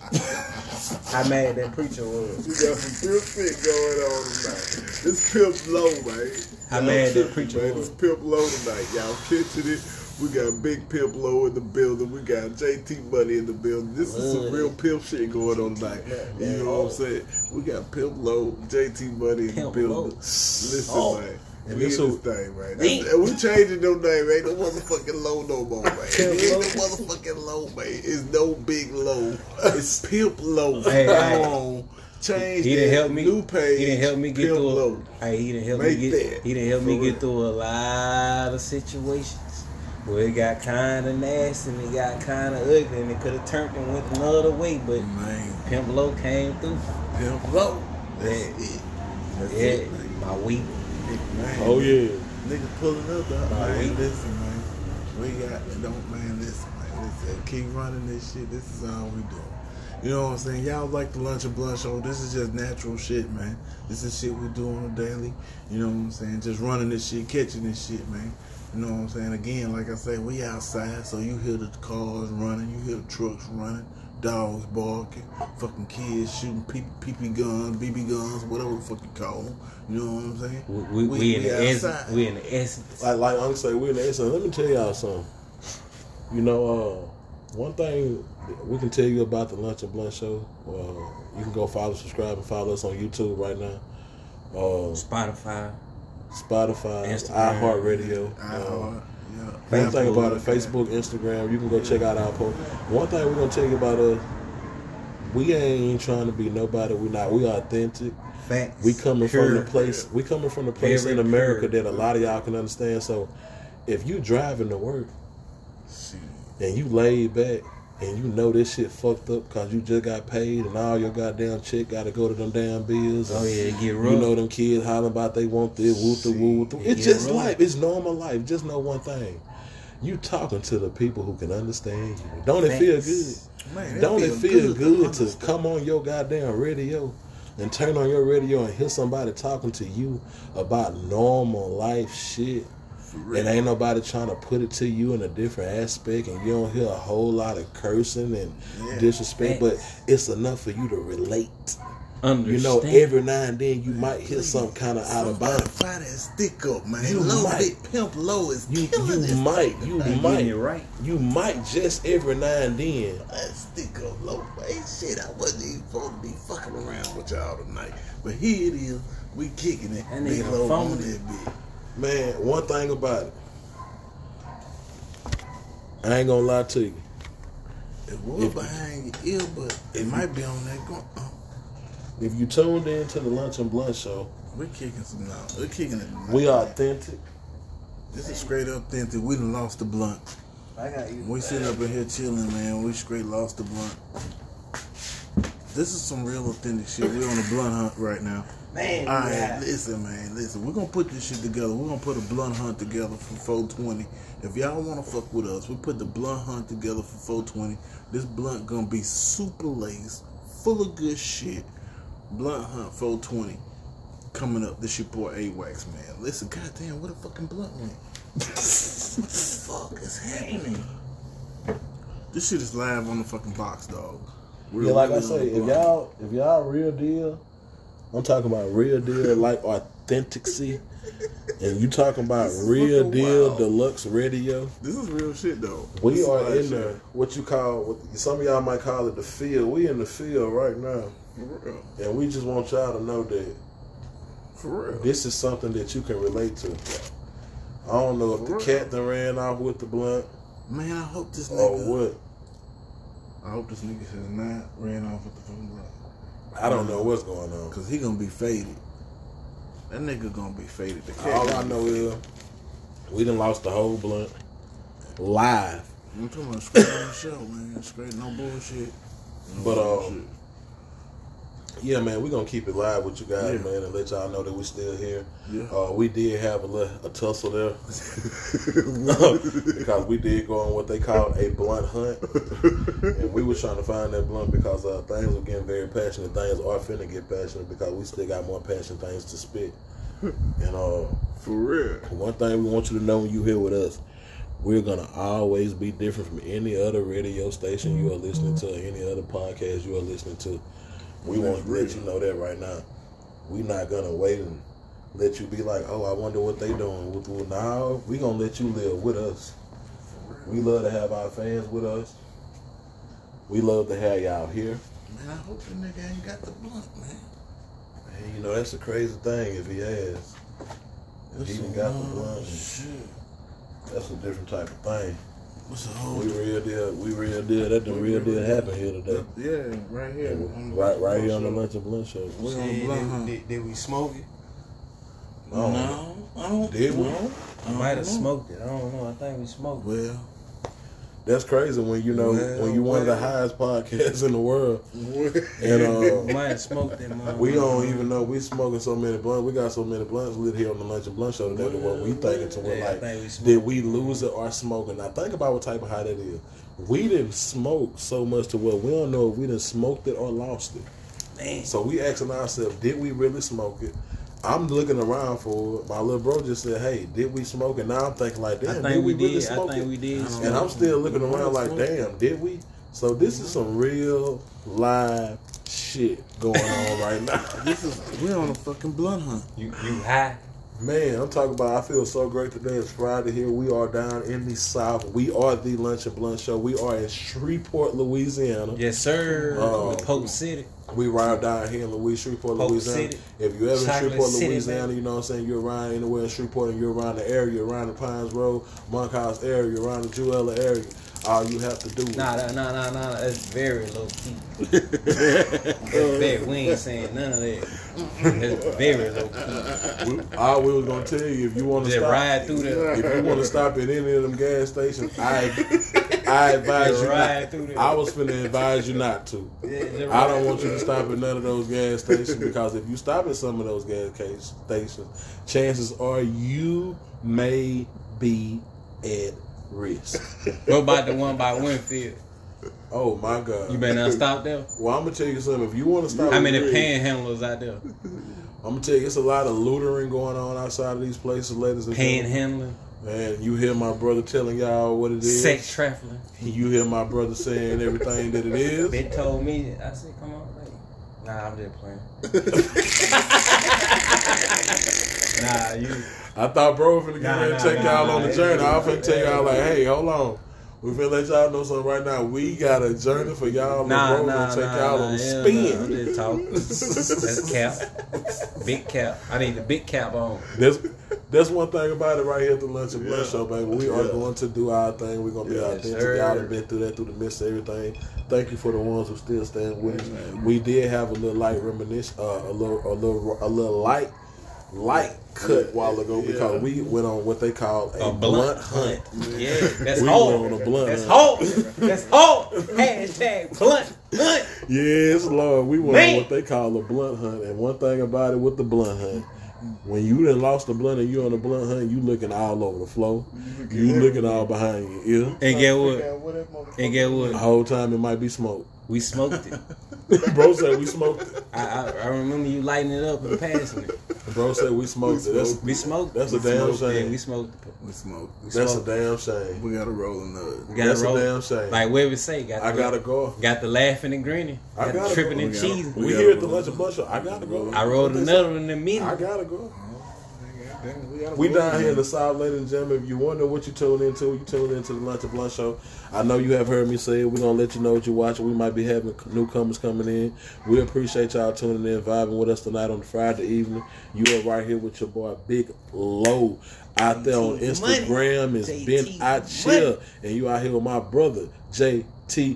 How mad that preacher was? You got some pimp shit going on tonight. This pimp low, man. How mad that preacher was? This pimp low tonight. Y'all pictured it. We got Big Pimp Low in the building. We got JT Money in the building. This is some real pimp shit going on tonight. You know what I'm saying? We got Pimp Low, JT Money in the building. Listen, man. We in this thing, man. We changing no name. Ain't no motherfucking Low no more, man. Ain't no motherfucking Low, man. It's no Big Low. It's Pimp Low. Come on. Change he didn't help me. New page. He didn't help me get through. He didn't help me get through a lot of situations. Well, it got kind of nasty and it got kind of ugly and it could have turned and went another way, but Pimp Low came through. Pimp Low. That's it. My weed. Oh, yeah. Niggas pulling up, man. Listen, man. We got, listen, man. Listen, keep running this shit. This is all we doing. You know what I'm saying? Y'all like the Lunch and Blunt show. This is just natural shit, man. This is shit we do on a daily. You know what I'm saying? Just running this shit, catching this shit, man. You know what I'm saying? Again, like I say, we outside, so you hear the cars running, you hear the trucks running, dogs barking, fucking kids shooting PP guns, BB guns, whatever the fuck you call them. You know what I'm saying? We in the essence. We in the essence. Like I'm saying, we in the essence. Let me tell y'all something. You know, One thing we can tell you about the Lunch and Blunt Show. You can go subscribe, and follow us on YouTube right now. Spotify, Instagram, iHeartRadio. Yeah. One thing about it, Facebook, Instagram, you can go check out our post. One thing we're gonna tell you about us, we ain't trying to be nobody. We authentic. facts. We coming from the place Very in America pure. that a lot of y'all can understand. So if you driving to work and you laid back and you know this shit fucked up because you just got paid and all your goddamn check got to go to them damn bills. Oh yeah, it get rough. You know them kids hollering about they want this, woo. It's just rough. life. It's normal life. Just know one thing. You talking to the people who can understand you. Don't it feel good? Man, Don't it feel good to understand. come on your goddamn radio and turn on your radio and hear somebody talking to you about normal life shit? And ain't nobody trying to put it to you in a different aspect, and you don't hear a whole lot of cursing and disrespect, but it's enough for you to relate. Understand. You know, every now and then you might hear some kind of out of bounds. Fire that stick up, man. You Low might. big pimp low is You killing this. might getting it right. you might just every now and then. That stick up low, man. Shit, I wasn't even supposed to be fucking around with y'all tonight. But here it is. We kicking it. That Big nigga low phone on it. that bitch. Man, one thing about it, I ain't gonna lie to you. It was behind your ear, but it might be on that going. If you tuned in to the Lunch and Blunt Show, We're kicking some now. We're kicking it. we are authentic. This is straight up authentic. We done lost the blunt. I got you. We sitting up in here chilling, man. We straight lost the blunt. This is some real authentic shit. We on a blunt hunt right now. Man, All right, yeah. listen, man. Listen, we're gonna put this shit together. We're gonna put a blunt hunt together for 420. If y'all wanna fuck with us, we put the blunt hunt together for 420. This blunt gonna be super laced, full of good shit. Blunt hunt 420 coming up. This your boy A-Wax, man. Listen, goddamn, what a fucking blunt went. What the fuck is happening? This shit is live on the fucking box, dog. We're Yeah, like I really say, on the if blunt. y'all real deal, I'm talking about real deal, like authenticity, and you talking about This is real fucking deal wild. deluxe radio. This is real shit, though. We This is are live in shit. the what you call, some of y'all might call it the field. We in the field right now, For real. and we just want y'all to know that For real. this is something that you can relate to. I don't know if the cat done ran off with the blunt Man, I hope this or nigga. what. I hope this nigga has not ran off with the fucking blunt. I don't know what's going on. Cause he gonna be faded. That nigga gonna be faded. The cat All gonna I be know faded. is we done lost the whole blunt live. I'm talking about straight on the show, man. Straight, no bullshit. No But, bullshit. Yeah, man, we're gonna keep it live with you guys, Yeah. man, and let y'all know that we still here. Yeah. We did have a tussle there because we did go on what they call a blunt hunt, and we was trying to find that blunt because things were getting very passionate. Things are finna get passionate because we still got more passionate things to spit. And For real. one thing we want you to know when you here with us, we're gonna always be different from any other radio station you are listening to, or any other podcast you are listening to. We want to let you know that right now. We're not gonna wait and let you be like, oh, I wonder what they doing. Now we gonna let you live with us. We love to have our fans with us. We love to have y'all here. Man, I hope the nigga ain't got the blunt, man. And you know that's the crazy thing. If he has, if he done got the blunt, Shit. that's a different type of thing. What's the whole? We real deal. That the real deal happened here today. Yeah, right here. Right here on the Lunch and Blunt Show. We on the blunt hunt. Did we smoke it? No, I don't. Did we? know. I might have smoked it. I don't know. I think we smoked it. Well, That's crazy when you know when you one of the highest podcasts in the world. We And might have smoked that motherfucker. we don't even know we smoking so many blunts. We got so many blunts lit here on the Lunch and Blunt Show today. What we thinking to Yeah, I like, think we smoked. did we lose it or smoking? Now think about what type of high that is. We didn't smoke so much to where we don't know if we done smoked it or lost it. Man. So we asking ourselves, did we really smoke it? I'm looking around for it. My little bro just said, hey, did we smoke it? Now I'm thinking like, damn, I think we really did. smoke I think it? we did. And I'm still looking around like, damn, did we? So this is some real live shit going on right now. we're on a fucking blunt hunt. You high? Man, I'm talking about, I feel so great today. It's Friday here. We are down in the South. We are the Lunch and Blunt Show. We are in Shreveport, Louisiana. Yes, sir. Polk City. We ride down here in Shreveport, Polk Louisiana. City. If you ever in Shreveport, City, Louisiana, baby. you know what I'm saying, you're around anywhere in Shreveport and you're around the area, around the Pines Road, Monkhouse area, around the Jewella area, all you have to do is... Nah. That's very low key. We ain't saying none of that. That's very low key. All we was going to tell you, if you want to Just stop... ride through there. If you want to stop at any of them gas stations, I advise you not. I was finna advise you not to. I don't want you to stop at none of those gas stations because if you stop at some of those gas stations, chances are you may be at risk. What about the one by Winfield? Oh my God! You better not stop there. Well, I'm gonna tell you something. If you want to stop, How many panhandlers out there? I'm gonna tell you, it's a lot of loitering going on outside of these places, ladies and gentlemen. Panhandling. Man, you hear my brother telling y'all what it is. Sex trafficking. You hear my brother saying everything that it is. Ben told me. I said, "Come on, like, nah, I'm just playing." Nah, you. I thought bro was finna get ready to take y'all on the journey. I was finna tell y'all like, hey, hold on. We finna let y'all know something right now. We got a journey for y'all. Bro gonna take y'all on a spin. I'm just talking. That's cap. Big cap. I need the big cap on. That's one thing about it right here at the Lunch and Blunt Show, baby. We are going to do our thing. We're gonna be authentic. Y'all have been through that, through the midst of everything. Thank you for the ones who still stand with us. We did have a little light reminiscence, a little light cut while ago because we went on what they call a blunt hunt. Yeah, that's we hard. went on a blunt That's hunt. hard. That's hard. Hashtag blunt hunt. Yes, Lord. We went on what they call a blunt hunt. And one thing about it with the blunt hunt, when you done lost the blunt and you on the blunt hunt, you looking all over the floor. You looking all behind your ear. And get what? The whole time it might be smoke. We smoked it. Bro said we smoked it. I remember you lighting it up and passing it. Bro said we smoked it. We smoked. That's a damn shame. Yeah, we smoked. That's a damn shame. We gotta roll another. That's a damn shame. Like where we say, I gotta go. Got the laughing and grinning. Got the tripping and cheesing. We here at the Lunch and Blunt Show. I gotta go. I rolled another one in the I gotta go. We down here in the South, ladies and gentlemen. If you wonder what you tuned into, you tuned into the Lunch and Blunt Show. I know you have heard me say it. We're going to let you know what you're watching. We might be having newcomers coming in. We appreciate y'all tuning in, vibing with us tonight on Friday evening. You are right here with your boy, Big Low. Out there on Instagram is Ben Achille. And you out here with my brother, JT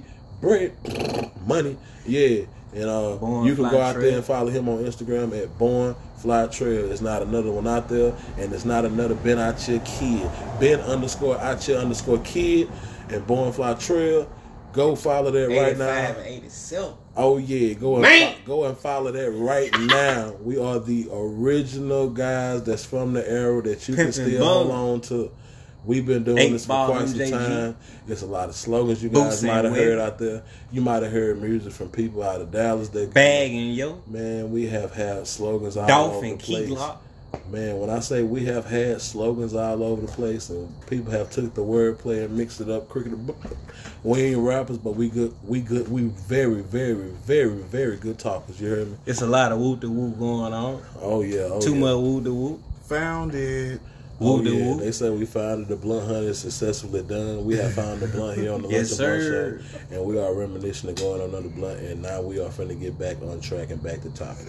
Money. Yeah. And you can go out there and follow him on Instagram at Born Fly Trail. There's not another one out there, and there's not another Ben Achille Kid. Ben_Achille_ Kid and Born Fly Trail. Go follow that right now. 87. Oh yeah, go and follow that right now. We are the original guys that's from the era that you can still hold on to. We've been doing this for quite some time. There's a lot of slogans you guys might have heard out there. You might have heard music from people out of Dallas. Bagging yo. Man, we have had slogans all Dolphin, over the place. Keylock. Man, when I say we have had slogans all over the place, and people have took the wordplay and mixed it up. We ain't rappers, but we good. We very, very, very, very good talkers. You heard me? It's a lot of whoop de whoop going on. Oh yeah. Too much whoop de whoop. Found it. Oh, yeah. They say we found the blunt hunt is successfully done. We have found the blunt here on the Lunch and Blunt Show, and we are reminiscing of going on another blunt, and now we are finna get back on track and back to topic.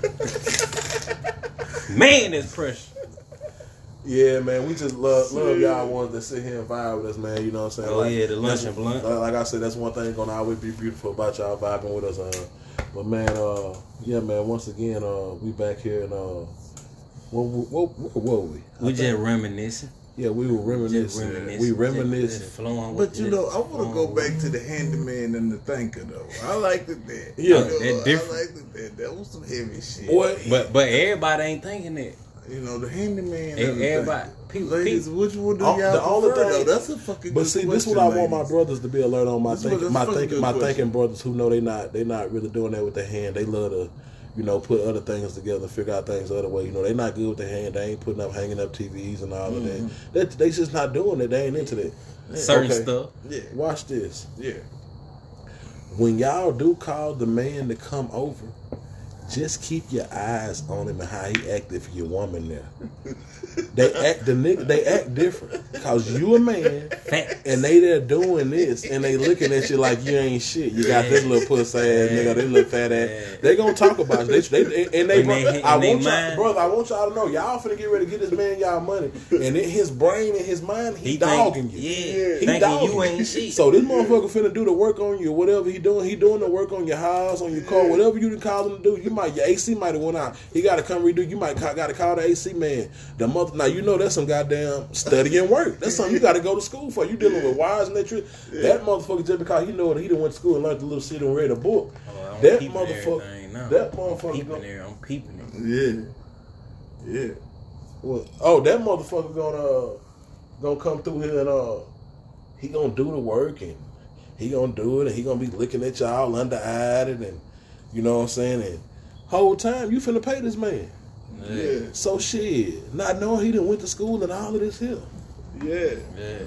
Man, it's pressure. Yeah, man, we just love y'all ones that sit here and vibe with us, man. You know what I'm saying? Oh, yeah, the Lunch and Blunt. Like I said, that's one thing gonna always be beautiful about y'all vibing with us. But man, yeah, man. Once again, we back here and what were we? We just reminiscing. Yeah, we were reminiscing. We reminiscing. But you know, I want to go back to the handyman and the thinker, though. I liked it that. Yeah, that different. I liked it that. That was some heavy shit. Boy, but everybody ain't thinking that. You know, the handyman. Everybody, ladies, which one do y'all prefer, though? That's a fucking. But see, this is what I want my brothers to be alert on. My thinking brothers who know they not really doing that with their hand. They love to, you know, put other things together, figure out things the other way. You know, they not good with their hand. They ain't hanging up TVs and all of that. They just not doing it. They ain't into that. Certain stuff. Yeah. Watch this. Yeah. When y'all do call the man to come over, just keep your eyes on him and how he act if your woman there. They act different because you a man and they there doing this and they looking at you like you ain't shit. You got this little pussy ass nigga, this little fat ass. They gonna talk about you. I want y'all to know, y'all finna get ready to get this man y'all money, and in his brain and his mind, he dogging you. Yeah, he dogging you ain't shit. So this motherfucker finna do the work on you, whatever he doing. He doing the work on your house, on your car, whatever you call him to do. Your AC might have went out. He got to come redo. You might got to call the AC man. Now you know that's some goddamn studying work. That's something you got to go to school for. You dealing with wires and that shit. That motherfucker, just because he know that he done went to school and learned a little shit and read a book. That motherfucker. I'm peeping it. Yeah. Well, that motherfucker gonna come through here and he gonna do the work and he gonna do it and he gonna be looking at y'all under-eyed and you know what I'm saying, and whole time you finna pay this man. Yeah. So shit, not knowing he done went to school and all of this here. Yeah.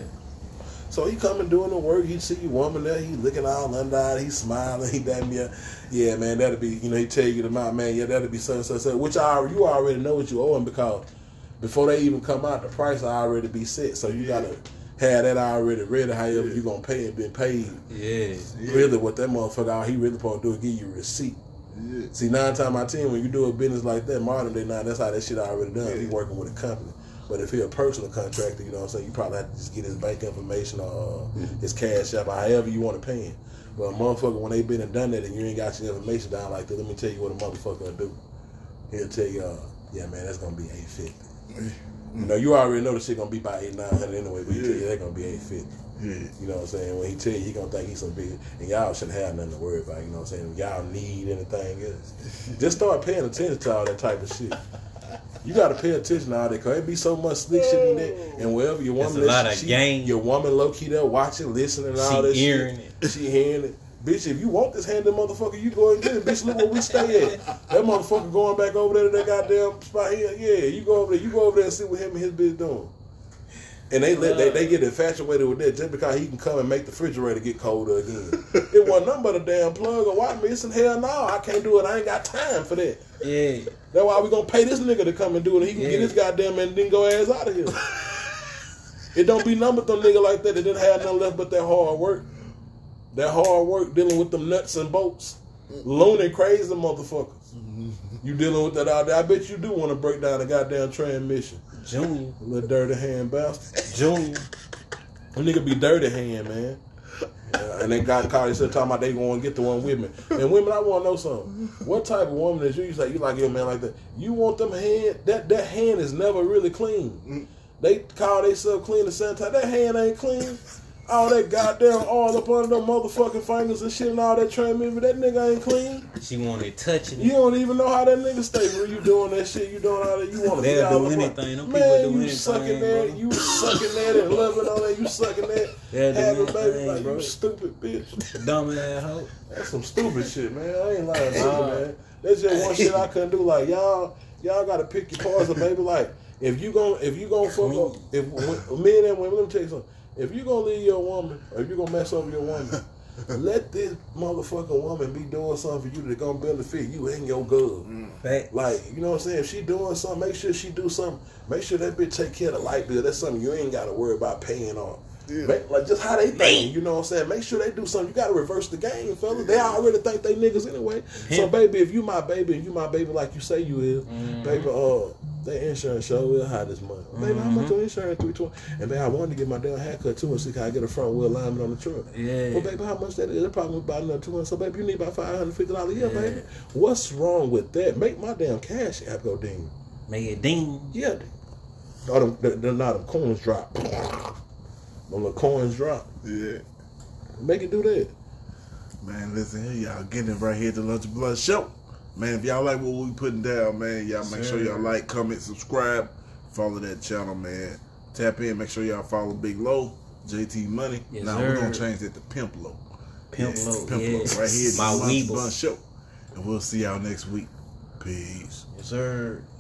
So he coming doing the work. He see your woman there. He looking all under-eyed. He smiling. He damn yeah, man. That'll be, he tell you the amount, man. Yeah, that'll be so. Which you already know what you owe him because before they even come out, the price will already be set. So you gotta have that already ready. However you gonna pay it, been paid. Yeah. Really, what that motherfucker, he really supposed to do is give you a receipt. Yeah. See, 9 times out of 10, when you do a business like that, modern day now, that's how that shit already done. He working with a company. But if he a personal contractor, you know what I'm saying, you probably have to just get his bank information or his cash app or however you want to pay him. But a motherfucker, when they been and done that and you ain't got your information down like that, let me tell you what a motherfucker will do. He'll tell you, yeah, man, that's going to be $850. You already know the shit going to be about $800-900 anyway, but he tell you that's going to be $850. Yeah. You know what I'm saying? When he tell you, he gonna think he's some big, and y'all shouldn't have nothing to worry about. You know what I'm saying? If y'all need anything else, just start paying attention to all that type of shit. You gotta pay attention to all that, cause it be so much slick shit in there, and wherever your woman, your woman low key there watching, listening, and all that shit. She hearing it. Bitch, if you want this handy motherfucker, you go and get it. Bitch, look where we stay at. That motherfucker going back over there to that goddamn spot here. Yeah, you go over there and see what him and his bitch doing. And they get infatuated with that just because he can come and make the refrigerator get colder again. It wasn't nothing but a damn plug or white missing. Hell no, I can't do it. I ain't got time for that. Yeah. That's why we gonna pay this nigga to come and do it. And he can get his goddamn and then go ass out of here. It don't be nothing but them nigga like that didn't have nothing left but that hard work. That hard work dealing with them nuts and bolts. Loony crazy motherfuckers. You dealing with that out there. I bet you do want to break down a goddamn transmission. Junior. Little dirty hand bastard. Junior. That nigga be dirty hand, man. And they got caught. They said talking about they going to get the one with me. And women, I want to know something. What type of woman is you? You say you like your man like that. You want them hand? That hand is never really clean. They call themselves clean the same time. That hand ain't clean. All that goddamn oil up under them motherfucking fingers and shit and all that transmission, that nigga ain't clean. She wanted touching it. You don't even know how that nigga stay when you doing that shit. You doing all that. You want to be all do anything. Them man, do you sucking that. You sucking that and loving on that. You sucking that. Having baby like you stupid bitch. Dumb ass hoe. That's some stupid shit, man. I ain't lying to you, man. That's just one shit I couldn't do. Like y'all gotta pick your parts, and maybe like if you gonna fuck up, men and women. Let me tell you something. If you gonna leave your woman, or if you gonna mess over your woman, let this motherfucking woman be doing something for you that's gonna benefit you and your girl. Like, you know what I'm saying? If she doing something, make sure she do something. Make sure that bitch take care of the light bill. That's something you ain't gotta worry about paying on. Yeah. Like just how they think, you know what I'm saying? Make sure they do something. You gotta reverse the game, fellas. They already think they niggas anyway. So baby, if you my baby and you my baby like you say you is, baby, that insurance show will high this month. Baby, how much your insurance? $320. And baby, I wanted to get my damn haircut too and see can I get a front wheel alignment on the truck. Yeah. Well, baby, how much that is? It's probably about another $200. So baby, you need about $550 a year, baby. What's wrong with that? Make my damn cash app go ding. Make it ding. Yeah. Not them coins drop. Them little coins drop. Yeah. Make it do that. Man, listen here, y'all getting it right here at the Lunch and Blood Show. Man, if y'all like what we putting down, man, y'all make sure y'all like, comment, subscribe, follow that channel, man. Tap in, make sure y'all follow Big Low, JT Money. Yes, now we're gonna change that to Pimp Low. Pimp Low, Low, right here at the My Lunch and Weebles. Blood Show. And we'll see y'all next week. Peace. Yes, sir.